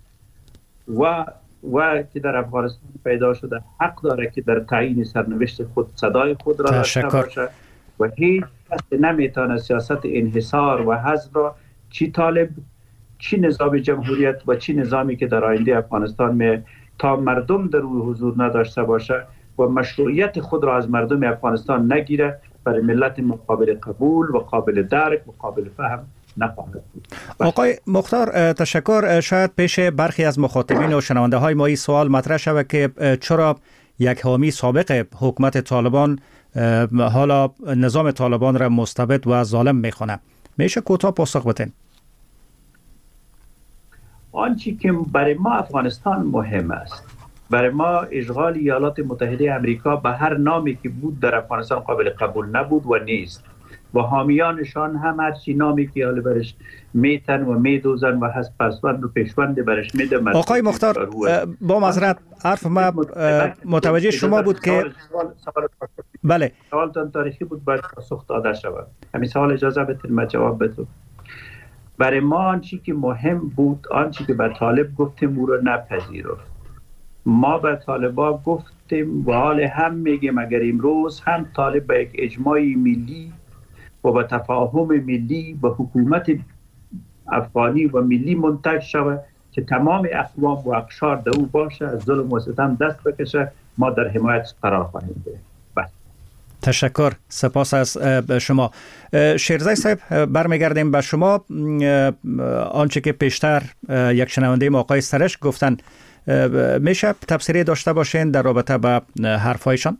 و و که در افغانستان پیدا شده حق داره که در تعیین سرنوشت خود صدای خود را داشته باشه و هیچ کس نمیتونه سیاست انحصار و حذف را چی طالب چی نظام جمهوریت و چی نظامی که در آینده افغانستان می تا مردم در او حضور نداشته باشه و مشروعیت خود را از مردم افغانستان نگیره برای ملت مقابل قبول و قابل درک و قابل فهم نخواهد بود. آقای مختار تشکر. شاید پیش برخی از مخاطبین و شنونده های ما این سوال مطرح شود که چرا یک حامی سابق حکومت طالبان حالا نظام طالبان را مستبد و ظالم میخونه. میشه کوتاه پاسخ بدین؟ آنچه که برای ما افغانستان مهم است، برای ما اشغال ایالات متحده امریکا به هر نامی که بود در افغانستان قابل قبول نبود و نیست و حامیانشان هم هرچی نامی که حالا برش میتن و میدوزن و هست پسوند و پیشوند برش میده. آقای مختار با معذرت حرف ما متوجه شما بود که بله سوالتان تاریخی بود باید پاسخ داده شود. همین سوال اجازه بدید من جواب بدم. برای ما آنچه که مهم بود آنچه که به طالب گفتیم او را نپذیرفت. ما به طالبا گفتیم و حال هم میگیم اگر امروز هم طالب به یک اجماع ملی و به تفاهم ملی به حکومت افغانی و ملی منتج شود که تمام اقوام و اقشار در او باشه از ظلم و ستم دست بکشه ما در حمایت قرار خواهیم گرفت. تشکر. سپاس از شما. شیرزای صاحب برمیگردیم به شما. آنچه که پیشتر یک شنونده ما آقای سرش گفتن میشه تفسیری داشته باشین در رابطه به حرفایشان؟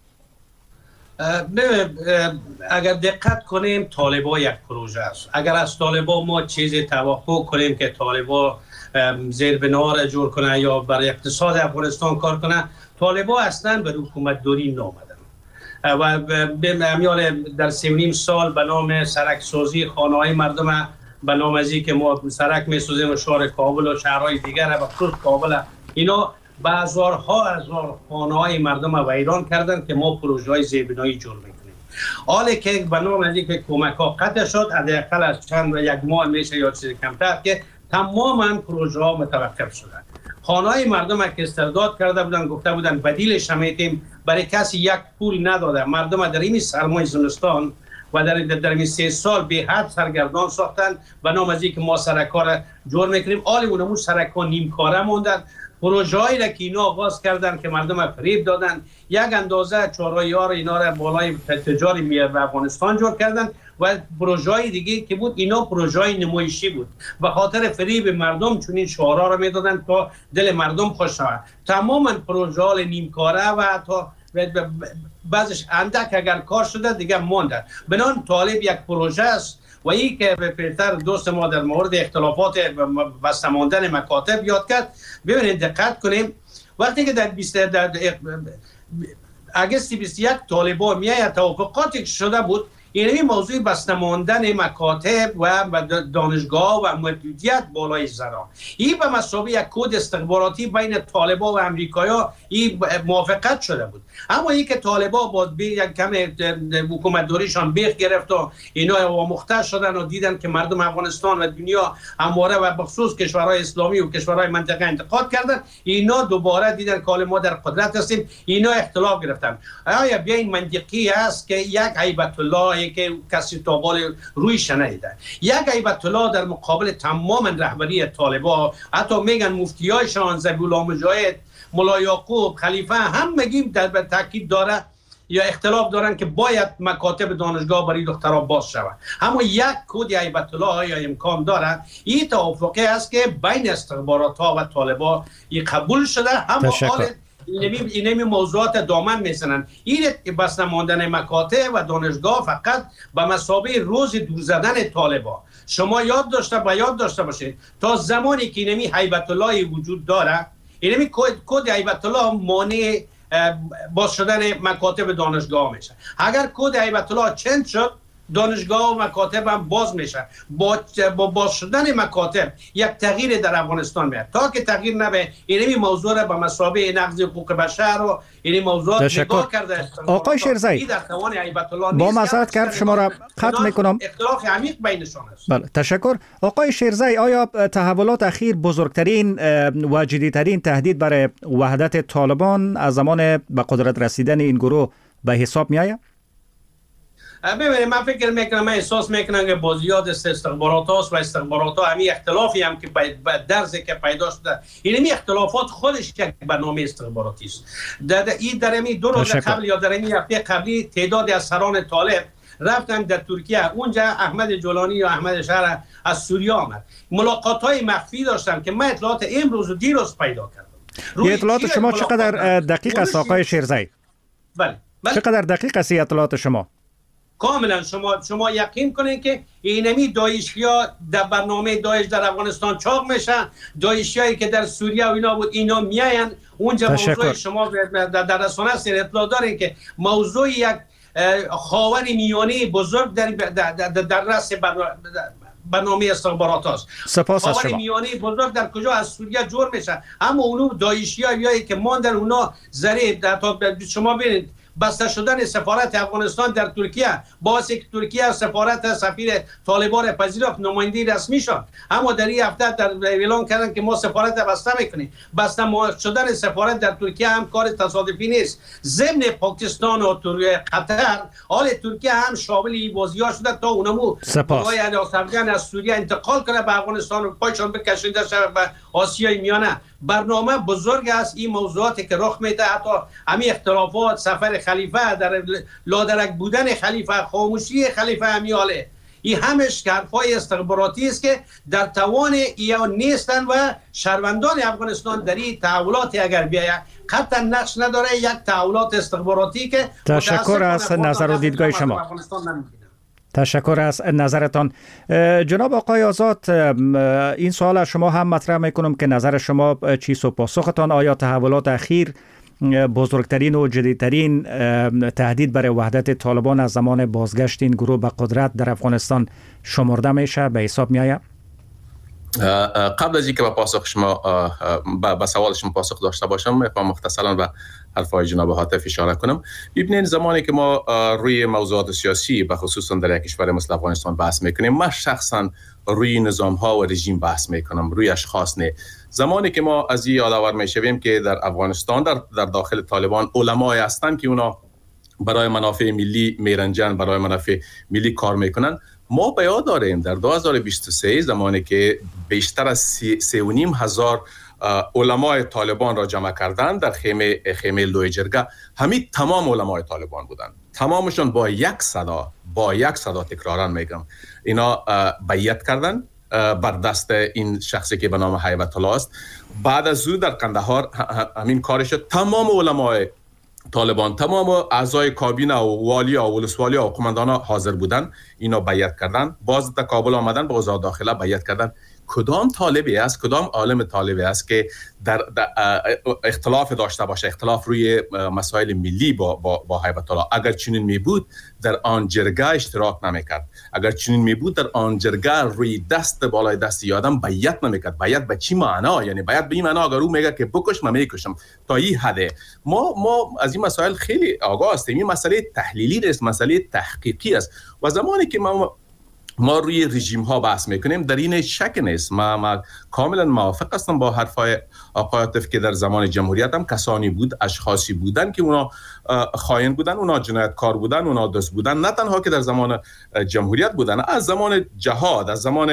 اگر دقت کنیم طالبا یک پروژه است. اگر از طالبا ما چیزی توقع کنیم که طالبا زیربنا را جور کنه یا برای اقتصاد افغانستان کار کنه، طالبا اصلا به حکومت داری نامدن و امیال در سی و نیم سال به نام سرک سازی خانه های مردم به نام ازی که ما سرک می سازیم و شهر کابل و شهرهای دیگر و خصوص کابل اینا به هزارها هزار خانه های مردم رو ویران کردن که ما پروژه های زیربنایی جور میکنیم. حالی که به نام ازی که کمک ها قطع شد حداقل از چند یک ماه میشه یا چیز کمتر که تماما پروژه ها متوقف شدن. خانه های مردم که استرداد کرده بودن گفته بودن بدیلش میتیم برای کسی یک پول نداده. مردم در این سرمای زمستان و در در این سه سال به حد سرگردان ساختن به نام از اینکه ما سرکار جور میکنیم. آلی اونمون سرکار نیمکاره موندن. پروژه‌ای را که اینا آغاز کردن که مردم فریب دادن یک اندازه چهارراه اینا را بالای تجاری میار و افغانستان جور کردن و پروژه‌ای دیگه که بود اینا پروژه‌ای نمایشی بود به خاطر فریب مردم چون این شعارا را میدادن تا دل مردم خوش شود. تماما پروژه‌های نیمکاره و حتی بعضش اندک اگر کار شده دیگه مونده. بنان طالب یک پروژه است و این که به پیرتر دوست ما در مورد اختلافات بسته ماندن مکاتب یاد کرد. ببینید دقت کنیم وقتی که در بیست در اگست بیست و یک طالبان میآید توافقاتی که شده بود، این موضوع بسته ماندن مکاتب و دانشگاه و محدودیت بالای زنان، این به مثابه یک کد استخباراتی بین طالبا و امریکایا این موافقت شده بود. اما این که طالبا با یک کم حکومت داریشان بیخ گرفت و اینا آموخته شدن و دیدن که مردم افغانستان و دنیا همواره و بخصوص کشورهای اسلامی و کشورهای منطقه انتقاد کردن، اینا دوباره دیدن که ما در قدرت هستیم، اینا اختلاف گرفتن. آیا بیاین منطقی است که یک هیبت الله که کسی تا بال روی شنیده، یک هیبت الله در مقابل تمام رهبری طالبا، حتی میگن مفتیایشان زبی‌الله مجاهد، ملا یعقوب، خلیفه، هم میگیم در تاکید داره یا اختلاف دارن که باید مکاتب دانشگاه برای دخترها باز شود. اما یک کد هیبت الله یا امکان داره، این توافقی است که بین استخبارات ها و طالبا این قبول شده. هم حال اینمی موضوعات دامن میزنن. این بسته ماندن مکاتب و دانشگاه فقط به مثابه روز دور زدن طالبا. شما یاد داشته و یاد داشته باشید تا زمانی که اینمی هیبت الله وجود داره، اینمی کد هیبت الله مانع باز شدن مکاتب دانشگاه میشه. اگر کد هیبت الله چنج شد، دانشگاه و مکاتب هم باز میشه. با با باز شدن مکاتب یک تغییر در افغانستان میاد. تا که تغییر نبه، اینمی موضوع را به مثابه نقض حقوق بشر و این موضوعات نگاه کرده. آقای شیرزایی، در توان هیبت الله با معذرت کردم شما را قطع میکنم. اختلاف عمیق بینشان است. بله، تشکر. آقای شیرزایی، آیا تحولات اخیر بزرگترین و جدیترین تهدید برای وحدت طالبان از زمان به قدرت رسیدن این گروه به حساب میآید؟ ببینید، من فکر میکنم، من احساس میکنم که بازیات استخبارات هاست و استخبارات ها همین اختلافی هم که درزی که پیدا شده، این همین اختلافات خودش یک برنامه استخباراتی است. در این در همین دو روز قبل یا در همین هفته قبلی تعدادی از سران طالب رفتن در ترکیه. اونجا احمد جولانی یا احمد شهر از سوریه آمد، ملاقات های مخفی داشتن که من اطلاعات امروز و دیروز پیدا کردم. اطلاعات شما چقدر دقیق است آقای شیرزایی؟ بله. چقدر دقیق است اطلاعات شما؟ کاملا شما شما یقین کنین که اینمی داعشیا در برنامه داعش در افغانستان چاق میشن. داعشیایی که در سوریه و اینا بود، اینا میاین اونجا. موضوع شما در رسانه سر اطلاع دارین که موضوع یک خاور میانی بزرگ در در, در رأس برنامه استخبارات است. سپاس از شما. خاور میانی بزرگ در کجا؟ از سوریه جور میشه. اما اونو داعشیایی که ماندن، اونا ذریع در شما ببینید بسته شدن سفارت افغانستان در ترکیه باعث که ترکیه سفارت سفیر طالبان پذیرفت، نماینده رسمی شد. اما در این هفته در اعلان کردن که ما سفارت بسته میکنیم. بسته شدن سفارت در ترکیه هم کار تصادفی نیست. ضمن پاکستان و قطر، حال ترکیه هم شامل این بازی‌ها شده تا اونمو سپاس افغان از سوریه انتقال کنه به افغانستان و پایشان بکشیده شده به آسیای میانه. برنامه بزرگ است. این موضوعاتی که رخ میده، حتی همین اختلافات، سفر خلیفه، در لادرک بودن خلیفه، خاموشی خلیفه امیاله، این همش حرفای استخباراتی است که در توان یا نیستن و شهروندان افغانستان در این تحولات اگر بیاید قطعا نقش نداره. یک تحولات استخباراتی که تشکر از نظر و دیدگاه شما. تشکر از نظرتان. جناب آقای آزاد، این سوال از شما هم مطرح میکنم که نظر شما چیست و پاسختان. آیا تحولات اخیر بزرگترین و جدیدترین تهدید برای وحدت طالبان از زمان بازگشت این گروه به قدرت در افغانستان شمرده میشه، به حساب میآید؟ قبل از اینکه به پاسخ شما به سوال شما پاسخ داشته باشم، میخوام مختصرا به حرفای جناب هاتف اشاره کنم. ببینید، زمانی که ما روی موضوعات سیاسی به خصوص در یک کشور مثل افغانستان بحث میکنیم، من شخصا روی نظام ها و رژیم بحث میکنم، روی اشخاص نه. زمانی که ما از این یادآور میشویم که در افغانستان در, در داخل طالبان علمای هستند که اونا برای منافع ملی میرنجن، برای منافع ملی کار میکنن. ما به یاد داریم در دو هزار و بیست و سه زمانی که بیشتر از سه و نیم هزار علمای طالبان را جمع کردن در خیمه خیمه لوی جرگه، همین تمام علمای طالبان بودن، تمامشون با یک صدا با یک صدا تکرارا میگم اینا بیعت کردن بر دست این شخصی که به نام هیبت الله است. بعد از او در قندهار همین کارش شد. تمام علمای طالبان، تمام اعضای کابینه و والی ها و ولسوالی ها و قماندان ها حاضر بودن، اینا بیعت کردن. باز در کابل آمدن، به وزارت داخله بیعت کردن. کدام طالبی است، کدام عالم طالبی است که در, در اختلاف داشته باشه، اختلاف روی مسائل ملی با با, با هیبت الله. اگر چنین می بود در آن جرگه اشتراک نمیکرد، اگر چنین می بود در آن جرگه روی دست بالای دست یادم بیعت نمیکرد. بیعت به چی معنا؟ یعنی بیعت به این معنا اگر او میگه که بکش من میکشم تا این حده. ما ما از این مسائل خیلی آگاه هستیم. این مسئله تحلیلی نیست، مسئله تحقیقی است و زمانی که ما ما روی رژیم ها بحث میکنیم در این شک نیست. ما, ما کاملا موافق هستم با حرفای آقای عاطف که در زمان جمهوریت هم کسانی بود، اشخاصی بودن که اونا خائن بودن، اونا جنایتکار بودن، اونا دزد بودن. نه تنها که در زمان جمهوریت بودن، از زمان جهاد، از زمان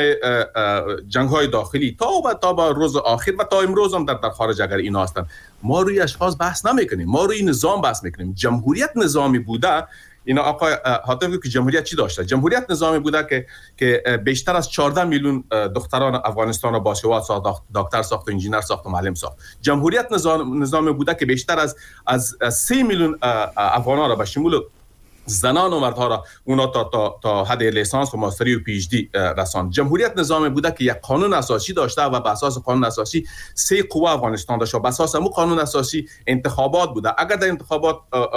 جنگ های داخلی تا و تا با روز آخر و تا امروز هم در, در خارج اگر اینا هستن. ما روی اشخاص بحث نمیکنیم، ما روی نظام بحث میکنیم. جمهوریت نظامی بوده. اینا آقای حاطف که جمهوریت چی داشته؟ جمهوریت نظامی بوده که که بیشتر از چهارده میلیون دختران افغانستان را باسواد ساخت، دکتر ساخت، انجینر ساخت و معلم ساخت. جمهوریت نظام نظامی بوده که بیشتر از از سه میلیون افغانان را به شمول زنان و مردها را اونا تا تا تا حد لیسانس و ماستری و پی اچ دی رساند. جمهوریت نظامی بوده که یک قانون اساسی داشته و بر اساس قانون اساسی سه قوه افغانستان داشت و بر اساس همون قانون اساسی انتخابات بوده. اگر در انتخابات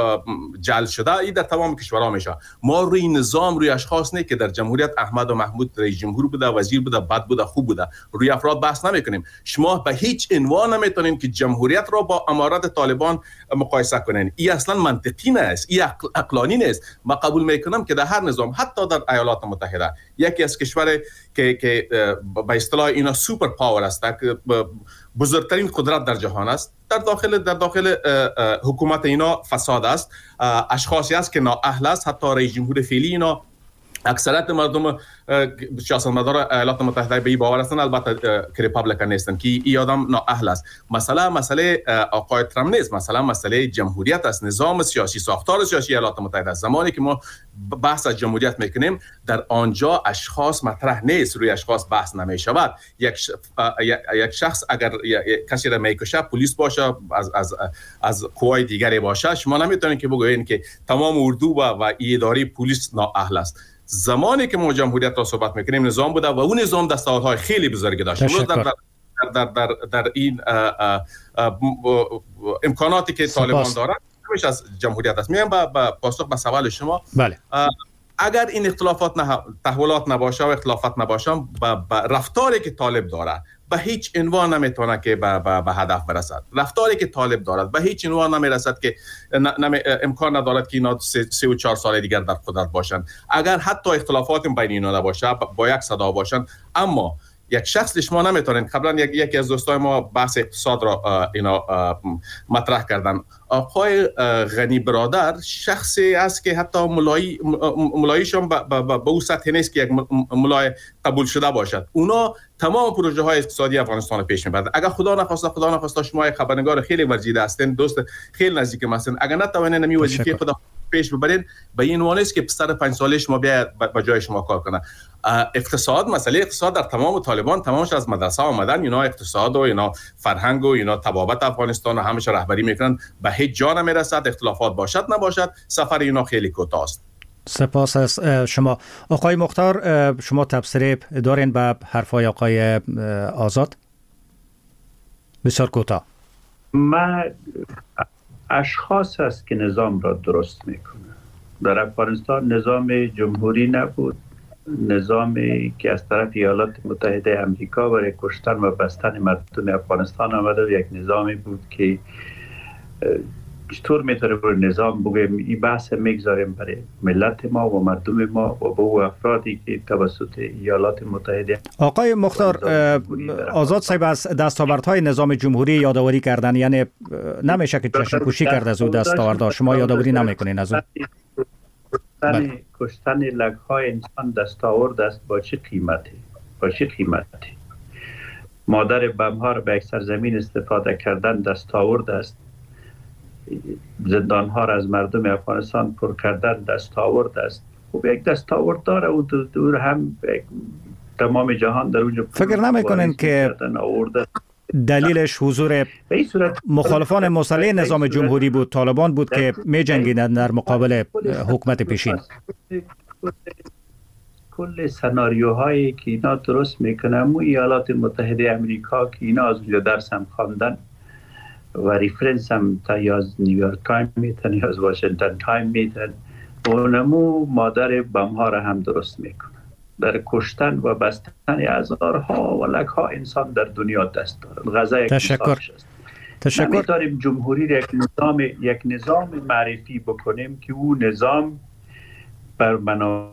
جل شده این در تمام کشورها میشه. ما روی نظام، روی اشخاص نه که در جمهوریت احمد و محمود رئیس جمهور بوده، وزیر بوده، بد بوده، خوب بوده، روی افراد بحث نمیکنیم. شما به هیچ عنوان نمیتونین که جمهوریت را با امارات طالبان مقایسه کنین. این اصلا منطقی نیست، این عقلانی نیست. ما قبول میکنم که در هر نظام، حتی در ایالات متحده، یکی از کشور که که به اصطلاح اینا سوپر پاور است، که بزرگترین قدرت در جهان است، در داخل در داخل حکومت اینا فساد است، اشخاصی است که نااهل است. حتی رئیس جمهور فعلی اینا اکثریت مردم سیاستمدار ایالات متحده به این باور هستند، البته که ریپابلیکن نیستن، که این آدم نااهل است. مسئله مسئله آقای ترامپ نیست، مسئله مسئله جمهوریت است، نظام سیاسی، ساختار سیاسی ایالات متحده است. زمانی که ما بحث از جمهوریت میکنیم در آنجا اشخاص مطرح نیست، روی اشخاص بحث نمیشود. یک یک شخص اگر کسی را میکشه، پلیس باشه، از از از قوای دیگری باشه، شما نمیتونید که بگوین که تمام اردو و و اداره پلیس نااهل است. زمانی که ما جمهوریت را صحبت میکنیم نظام بوده و اون نظام دستاوردهای خیلی بزرگی داشت. در در در در, در این اه اه اه امکاناتی که طالبان دارن همیشه از جمهوریت است. میگم با پاسخ به سوال شما، بله، اگر این اختلافات نه تحولات نباشه و اختلافات نباشه، با رفتاری که طالب داره به هیچ عنوان نمیتونه که به به هدف برسد. رفتاری که طالب دارد به هیچ عنوان نمیرسد که نمی امکان ندارد که اینا سه و چهار سال دیگر در قدرت باشند. اگر حتی اختلافات بین اینا نباشه، با یک صدا باشند. اما یک شخص شما نمیتونید. قبلا یک یکی از دوستای ما بحث اقتصاد را اینا مطرح کردن. آقای غنی برادر شخصی است که حتی ملایی ملاییشون به او سطح نیست که یک ملای قبول شده باشد. اونا تمام پروژه های اقتصادی افغانستان رو پیش میبرند. اگر خدا نخواسته خدا نخواسته شما یک خبرنگار خیلی ورزیده هستین، دوست خیلی نزدیک ما هستین، اگر نتوانین نمی وظیفه خدا پیش ببرین، به این عنوان است که پسر پنج ساله شما بیاد به جای شما کار کنه. اقتصاد، مسئله اقتصاد در تمام طالبان تمامش از مدرسه آمدن. اینا اقتصاد و اینا فرهنگ و اینا طبابت افغانستان رو همیشه رهبری میکنن. به هیچ جا نمیرسد. اختلافات باشد نباشد، سفر اینا خیلی کوتاه است. سپاس از شما. آقای مختار، شما تبصره دارین به حرفای آقای آزاد؟ بسیار کوتاه. من اشخاص است که نظام را درست میکنه. در افغانستان نظام جمهوری نبود، نظامی که از طرف ایالات متحده امریکا برای کشتن و بستن مردم افغانستان آمده و یک نظامی بود که چطور میتونه بر نظام بگیم این بحث میگذاریم برای ملت ما و مردم ما و با افرادی که توسط ایالات متحده. آقای مختار، آزاد صاحب از دستاوردهای نظام جمهوری یادآوری کردن، یعنی نمیشه که چشم پوشی کرد از او دستاوردها. شما یادآوری نمیکنین از او؟ کشتن کشتن لگ‌های انسان دستاورد است. با چه قیمتی؟ با چه قیمتی؟ مادر بم‌ها را به یک سرزمین استفاده کردن دستاورد است. زندان‌ها را از مردم افغانستان پر کردن دستاورد است. خب یک دستاورد داره و دور هم تمام جهان در اونجا. فکر نمی‌کنین که دلیلش حضور مخالفان مسلح نظام جمهوری بود، طالبان بود که می جنگیدند در مقابل حکومت پیشین؟ کل سناریوهایی که اینا درست میکنن مو ایالات متحده امریکا که اینا از اونجا درس هم خواندن و ریفرنس هم تا یا از نیویورک تایم میتن یا از واشنگتن تایم میتن اونمو مادر بم ها را هم درست میکنن. در کشتن و بستن هزارها و لکها انسان در دنیا دست دارن. غزه یک تشکر. تشکر. نمیتونیم جمهوری را یک نظام یک نظام معرفی بکنیم که او نظام بر منافع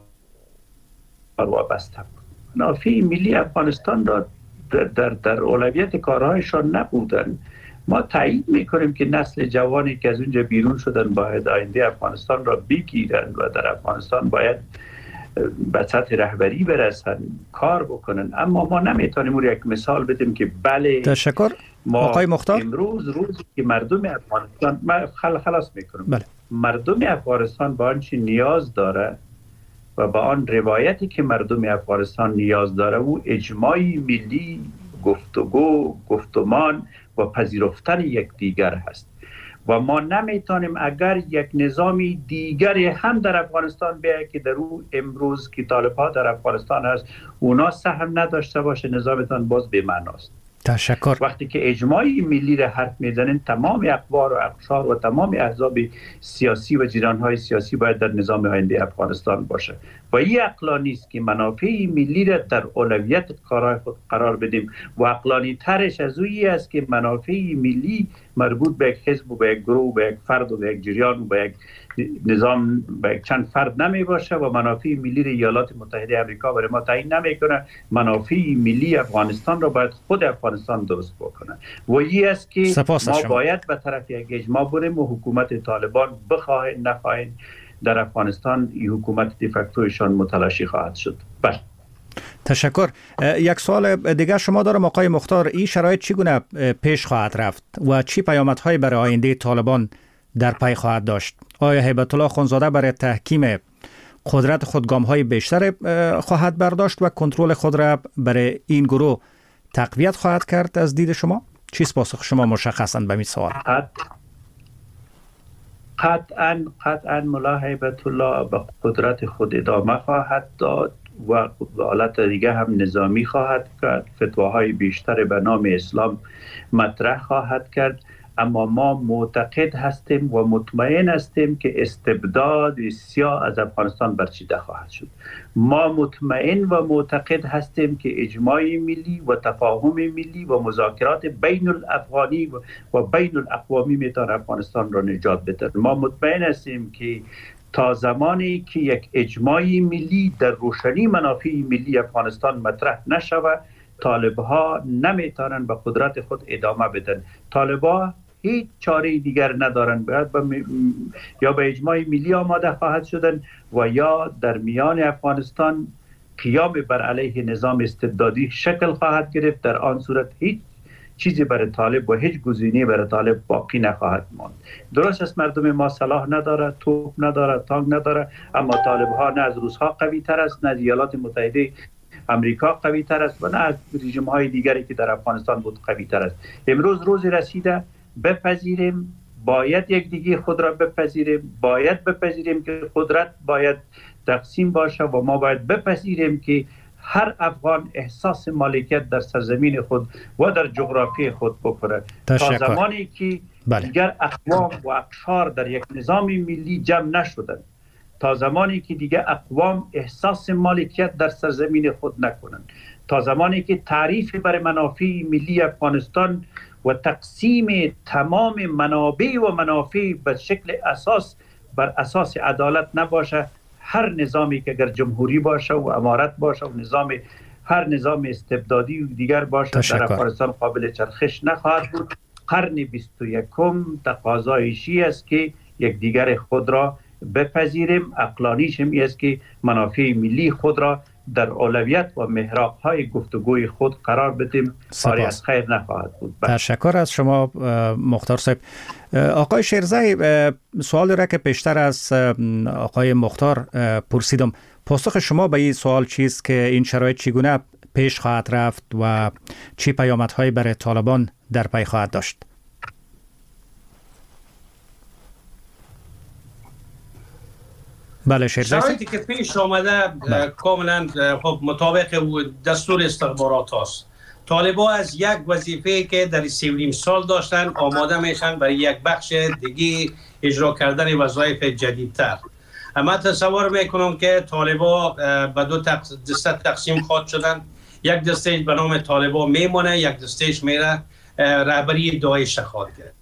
وابسته بود. منافع ملی افغانستان را در در, در اولویت کارهایشان نبودن. ما تایید میکنیم که نسل جوانی که از اونجا بیرون شدن باید آینده افغانستان را بگیرن و در افغانستان باید به سطح رهبری برسن، کار بکنن، اما ما نمیتونیم اون یک مثال بدیم که بله. تشکر. ما آقای مختار امروز روزی که مردم افغانستان ما خل خلاص میکنم بله. مردم افغانستان با آنچه نیاز داره و با آن روایتی که مردم افغانستان نیاز داره و اجماعی ملی، گفتگو، گفتمان و پذیرفتن یکدیگر هست و ما نمیتونیم اگر یک نظامی دیگری هم در افغانستان بیاید که در او امروز که طالب‌ها در افغانستان هست اونا سهم نداشته باشه نظامتان باز به معناست. تشکر. وقتی که اجماعی ملی را حرف میزنین تمام اقوار و اقشار و تمام احزاب سیاسی و جریان‌های سیاسی باید در نظام آینده افغانستان باشه و این عقلانی است که منافع ملی را در اولویت کارهای خود قرار بدیم و عقلانی ترش از اویی است که منافع ملی مربوط به یک حزب و به یک گروه و به یک فرد و به یک جریان و به یک نظام به یک چند فرد نمی باشه و منافع ملی ایالات متحده آمریکا برای ما تعیین نمیکنه. منافع ملی افغانستان را باید خود افغانستان درست بکنه و این است که ما شما. باید به طرف یک اجماع بریم و حکومت طالبان بخواهد نخواهد در افغانستان این حکومت دیفکتویشان متلاشی خواهد شد. بله. تشکر. یک سوال دیگر شما دارم آقای مختار، این شرایط چگونه پیش خواهد رفت و چی پیامدهای برای آینده طالبان در پی خواهد داشت؟ آیا هیبت الله خانزاده برای تحکیم قدرت خود گام‌های بیشتر خواهد برداشت و کنترل خود را برای این گروه تقویت خواهد کرد از دید شما؟ چیست پاسخ شما مشخصاً به این سوال؟ قطعاً قطعاً ملا هیبت الله به قدرت خود ادامه خواهد داد و حالت دیگه هم نظامی خواهد کرد، فتواهای بیشتر به نام اسلام مطرح خواهد کرد، اما ما معتقد هستیم و مطمئن هستیم که استبداد سیاه از افغانستان برچیده خواهد شد. ما مطمئن و معتقد هستیم که اجماع ملی و تفاهم ملی و مذاکرات بین الافغانی و بین الاقوامی میتونه افغانستان را نجات بده. ما مطمئن هستیم که تا زمانی که یک اجماع ملی در روشنی منافع ملی افغانستان مطرح نشود، طالب‌ها نمیتونن به قدرت خود ادامه بدن. طالب‌ها هیچ چاره دیگر ندارن، باید با م... یا به اجماع ملی آماده خواهد شدن و یا در میان افغانستان قیام بر علیه نظام استبدادی شکل خواهد گرفت. در آن صورت هیچ چیزی برای طالب و هیچ گزینه‌ای برای طالب باقی نخواهد ماند. درست است مردم ما سلاح نداره، توپ نداره، تانک نداره، اما طالب‌ها نه از روس‌ها قوی تر است، نه از ایالات متحده امریکا قوی تر است و نه از رژیم های دیگری که در افغانستان بود قوی تر است. امروز روز رسیده، بپذیریم، باید یک دیگه خود را بپذیریم، باید بپذیریم که قدرت باید تقسیم باشه و ما باید بپذیریم که هر افغان احساس مالکیت در سرزمین خود و در جغرافی خود بکنه. تا زمانی که بله. دیگر اقوام و اقشار در یک نظام ملی جمع نشدن، تا زمانی که دیگه اقوام احساس مالکیت در سرزمین خود نکنند، تا زمانی که تعریف بر منافع ملی افغانستان و تقسیم تمام منابع و منافع به شکل اساس بر اساس عدالت نباشه، هر نظامی که اگر جمهوری باشه و امارت باشه و نظام هر نظام استبدادی و دیگر باشه تشکر. در افغانستان قابل چرخش نخواهد بود. قرن بیست و یکم تقاضایشی است که یک دیگر خود را بپذیریم. عقلانیش هم است که منافع ملی خود را در اولویت و محراق‌های گفتگوی خود قرار بدیم. کاری از خیر نخواهد بود. تشکر از شما مختار صاحب. آقای شیرزایی، سوال را که پیشتر از آقای مختار پرسیدم، پاسخ شما به این سوال چیست که این شرایط چگونه پیش خواهد رفت و چی پیامدهایی برای طالبان در پی خواهد داشت؟ بله شیرزای شرایطی که پیش آمده کاملا خب مطابق دستور استخبارات هست. طالبان از یک وظیفه که در سه و نیم سال داشتن آماده میشن برای یک بخش دیگه اجرا کردن وظایف جدیدتر. اما تصور میکنم که طالبان به دو دسته تقسیم خواهد شدن. یک دستهش به نام طالبان میمونه، یک دستهش میره رهبری داعش خواهد گرفت.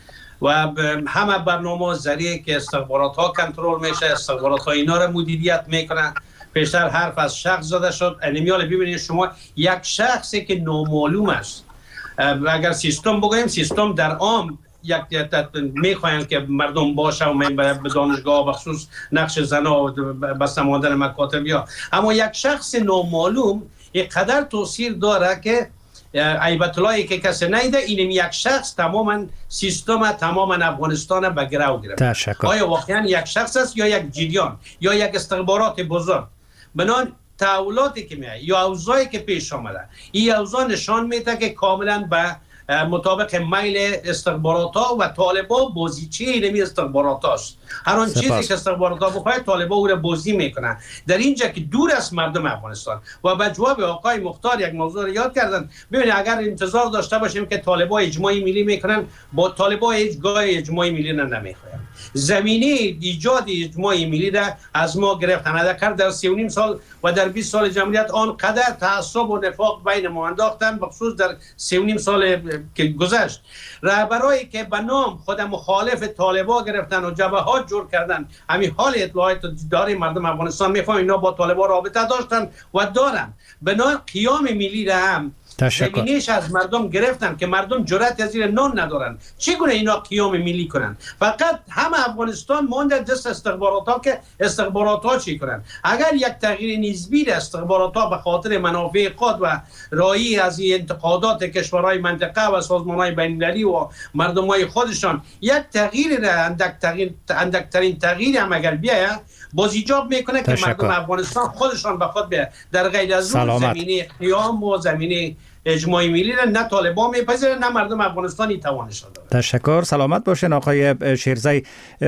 و همه برنامه ذریعه که استخبارات ها کنترل میشه، استخبارات ها اینا رو مدیریت میکنن. پیشتر حرف از شخص زده شد. انمیال ببینید شما یک شخصی که نامعلوم است، اگر سیستم بگویم سیستم در عام یک میخواین که مردم باشه و من به دانشگاه بخصوص نقش زنا و بسته ماندن مکاتب یا، اما یک شخص نامعلوم اینقدر تاثیر داره که ایبت اللهی که کسی نیده، اینم یک شخص تماما سیستم تماما افغانستان به گرو گرفت. آیا واقعا یک شخص است یا یک جریان یا یک استخبارات بزرگ؟ بنان تحولاتی که میاد یا اوضاعی که پیش آمده، این اوضاع نشان میده که کاملا به مطابق میل استخبارات ها و طالبان بازیچه اینمی استخبارات هاست. هر آن چیزی که استخبارات ها بخواهد طالبان او را بازی میکنن در اینجا که دور از مردم افغانستان. و به جواب آقای مختار یک موضوع رو یاد کردن. ببینید اگر انتظار داشته باشیم که طالبان اجماعی ملی میکنن، با طالبان هیچ گاه اجماعی ملی نمیخواهند. زمینه ایجاد اجماعی ملی را از ما گرفتن. در در سی و نیم سال و در بیست سال جمهوریت آنقدر تعصب و نفاق بین ما انداختن، بخصوص در سی و نیم سال که گذشت. رهبرایی که به نام خود مخالف طالبان گرفتن و جبهات جور کردن، همین حال اطلاعات داره مردم افغانستان میفهمن اینا با طالبان رابطه داشتن و دارن. بنا قیام ملی را هم زمینیش از مردم گرفتن که مردم جرأت از این نان ندارن. چگونه اینا قیام ملی کنن؟ فقط همه افغانستان مونده دست استخبارات ها که استخبارات ها چی کنن. اگر یک تغییر نسبی در استخبارات ها به خاطر منافع خود و راهی از این انتقادات کشورهای منطقه و سازمانهای بین‌المللی و مردمای خودشان یک تغییر را اندک تغییر اندکترین تغییر هم اگر بیاید، باز ایجاب میکنه که مردم افغانستان خودشان به خود بیاید. در غیر از اون زمینه قیام و زمینه اجماعی ملی را نه طالبان میپذیرن نه مردم افغانستانی توانش داره. تشکر. سلامت باشین آقای شیرزی.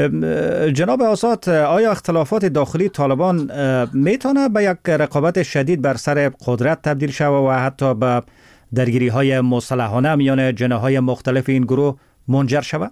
جناب آزاد، آیا اختلافات داخلی طالبان میتونه به یک رقابت شدید بر سر قدرت تبدیل شود و حتی به درگیری های مسلحانه میان جناح‌های مختلف این گروه منجر شود؟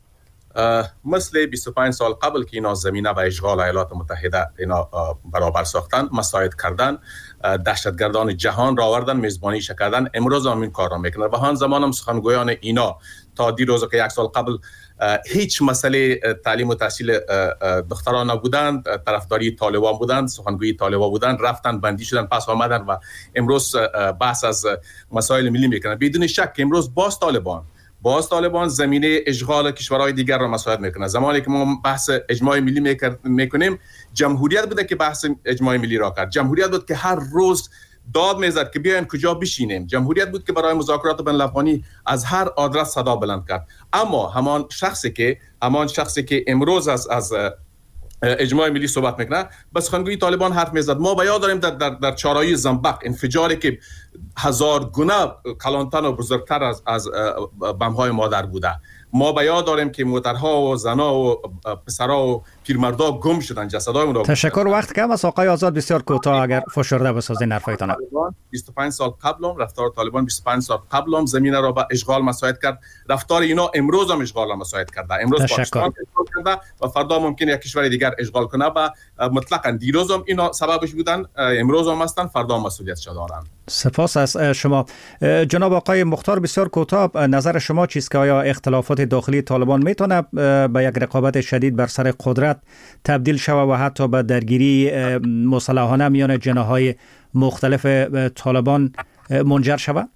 مثل بیست و پنج سال قبل که اینا زمینه به اشغال ایالات متحده اینا برابر ساختن، مساعد کردن، دهشتگردان جهان را آوردن، میزبانی کردن، امروز هم این کار را میکنن. و هان زمان هم سخنگویان اینا تا دیروز که یک سال قبل هیچ مسئله تعلیم و تحصیل دختران نبودند، طرفداری طالبان بودند، سخنگوی طالبان بودند، رفتن بندی شدن، پس آمدن و امروز بحث از مسائل ملی میکنن. بدون شک امروز باز طالبان باز طالبان زمینه اشغال کشورهای دیگر را مساعد میکنه. زمانی که ما بحث اجماع ملی میکنیم، جمهوریت بوده که بحث اجماع ملی را کرد. جمهوریت بود که هر روز داد میزد که بیاین کجا بشینیم. جمهوریت بود که برای مذاکرات بین الافغانی از هر آدرس صدا بلند کرد. اما همان شخصی که همان شخصی که امروز از از اجماع ملی صحبت میکنه، بس سخنگوی طالبان حرف میزد. ما بیاد داریم در در در چارایی زنبق انفجاری که هزار گونه کلانتر و بزرگتر از از بمب‌های مادر بوده. ما بیاد داریم که موترها و زنا و پسرها و پیرمردا گم شدن، جسدهای اونها. تشکر. وقت کم است آقای آزاد، بسیار کوتاه اگر فشرده بسازین حرفایتان. بیست و پنج سال قبلم رفتار طالبان بیست و پنج سال قبلم زمینه را به اشغال مساعد کرد. رفتار اینا امروز هم اشغال را مساعد کرده. امروز پاکستان اشغال کرده و فردا ممکن یک کشور دیگر اشغال کنه و مطلقاً دیروز هم اینا سببش بودن، امروز هم هستن، فردا مسئولیتش دارن. سپاس از شما جناب آقای مختار. بسیار کوتاه نظر شما چیست که آیا اختلافات داخلی طالبان میتونه به یک رقابت شدید بر سر قدرت تبدیل شود و حتی به درگیری مسلحانه میان جناح‌های مختلف طالبان منجر شود؟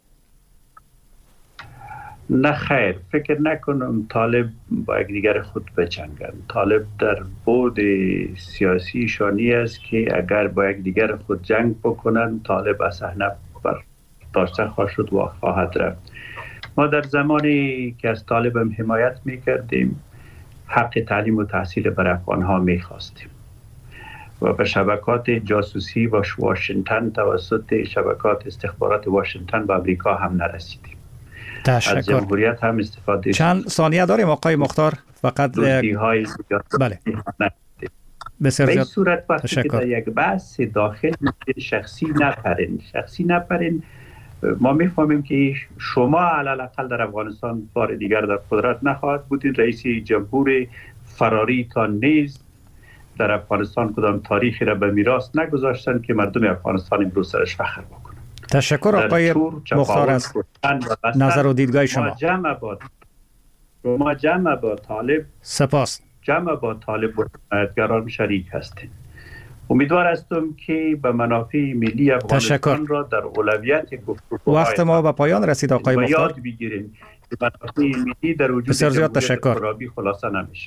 نه خیر، فکر نکنم طالب با یک دیگر خود بجنگن. طالب در بود سیاسی شانی است که اگر با یک دیگر خود جنگ بکنن، طالب از صحنه برداشته خواهد شد و خواهد رفت. ما در زمانی که از طالب هم حمایت میکردیم، حق تعلیم و تحصیل بر افغانها میخواستیم و به شبکات جاسوسی و واشنگتن توسط شبکات استخبارات واشنگتن به امریکا هم نرسیدیم. تشکر. از جمهوریت هم استفاده چند ثانیه داریم آقای مختار فقط. های بله. بسیار به این زیاد صورت وقتی که تشکر. در یک بحث داخل شخصی نپرین شخصی نپرین ما میفهمیم که شما علالاقل در افغانستان بار دیگر در قدرت نخواهد بودین. رئیس جمهور فراری تا نیز در افغانستان کدام تاریخی را به میراث نگذاشتن که مردم افغانستان امروز سرش فخر بکنن. تشکر آقای مختار از نظر و دیدگاه شما. ما جمع با ما جمع با طالب سپاس جمع با طالب و حمایتگران شریک هستیم. امیدوار هستم که به منافع ملی افغانستان تشکر. را در اولویت گفتگوهای وقت ما به پایان رسید آقای و مختار. یاد بگیریم که منافع ملی در وجود بسیار زیاد جمهوریت تشکر. خرابی خلاصه نمیشه.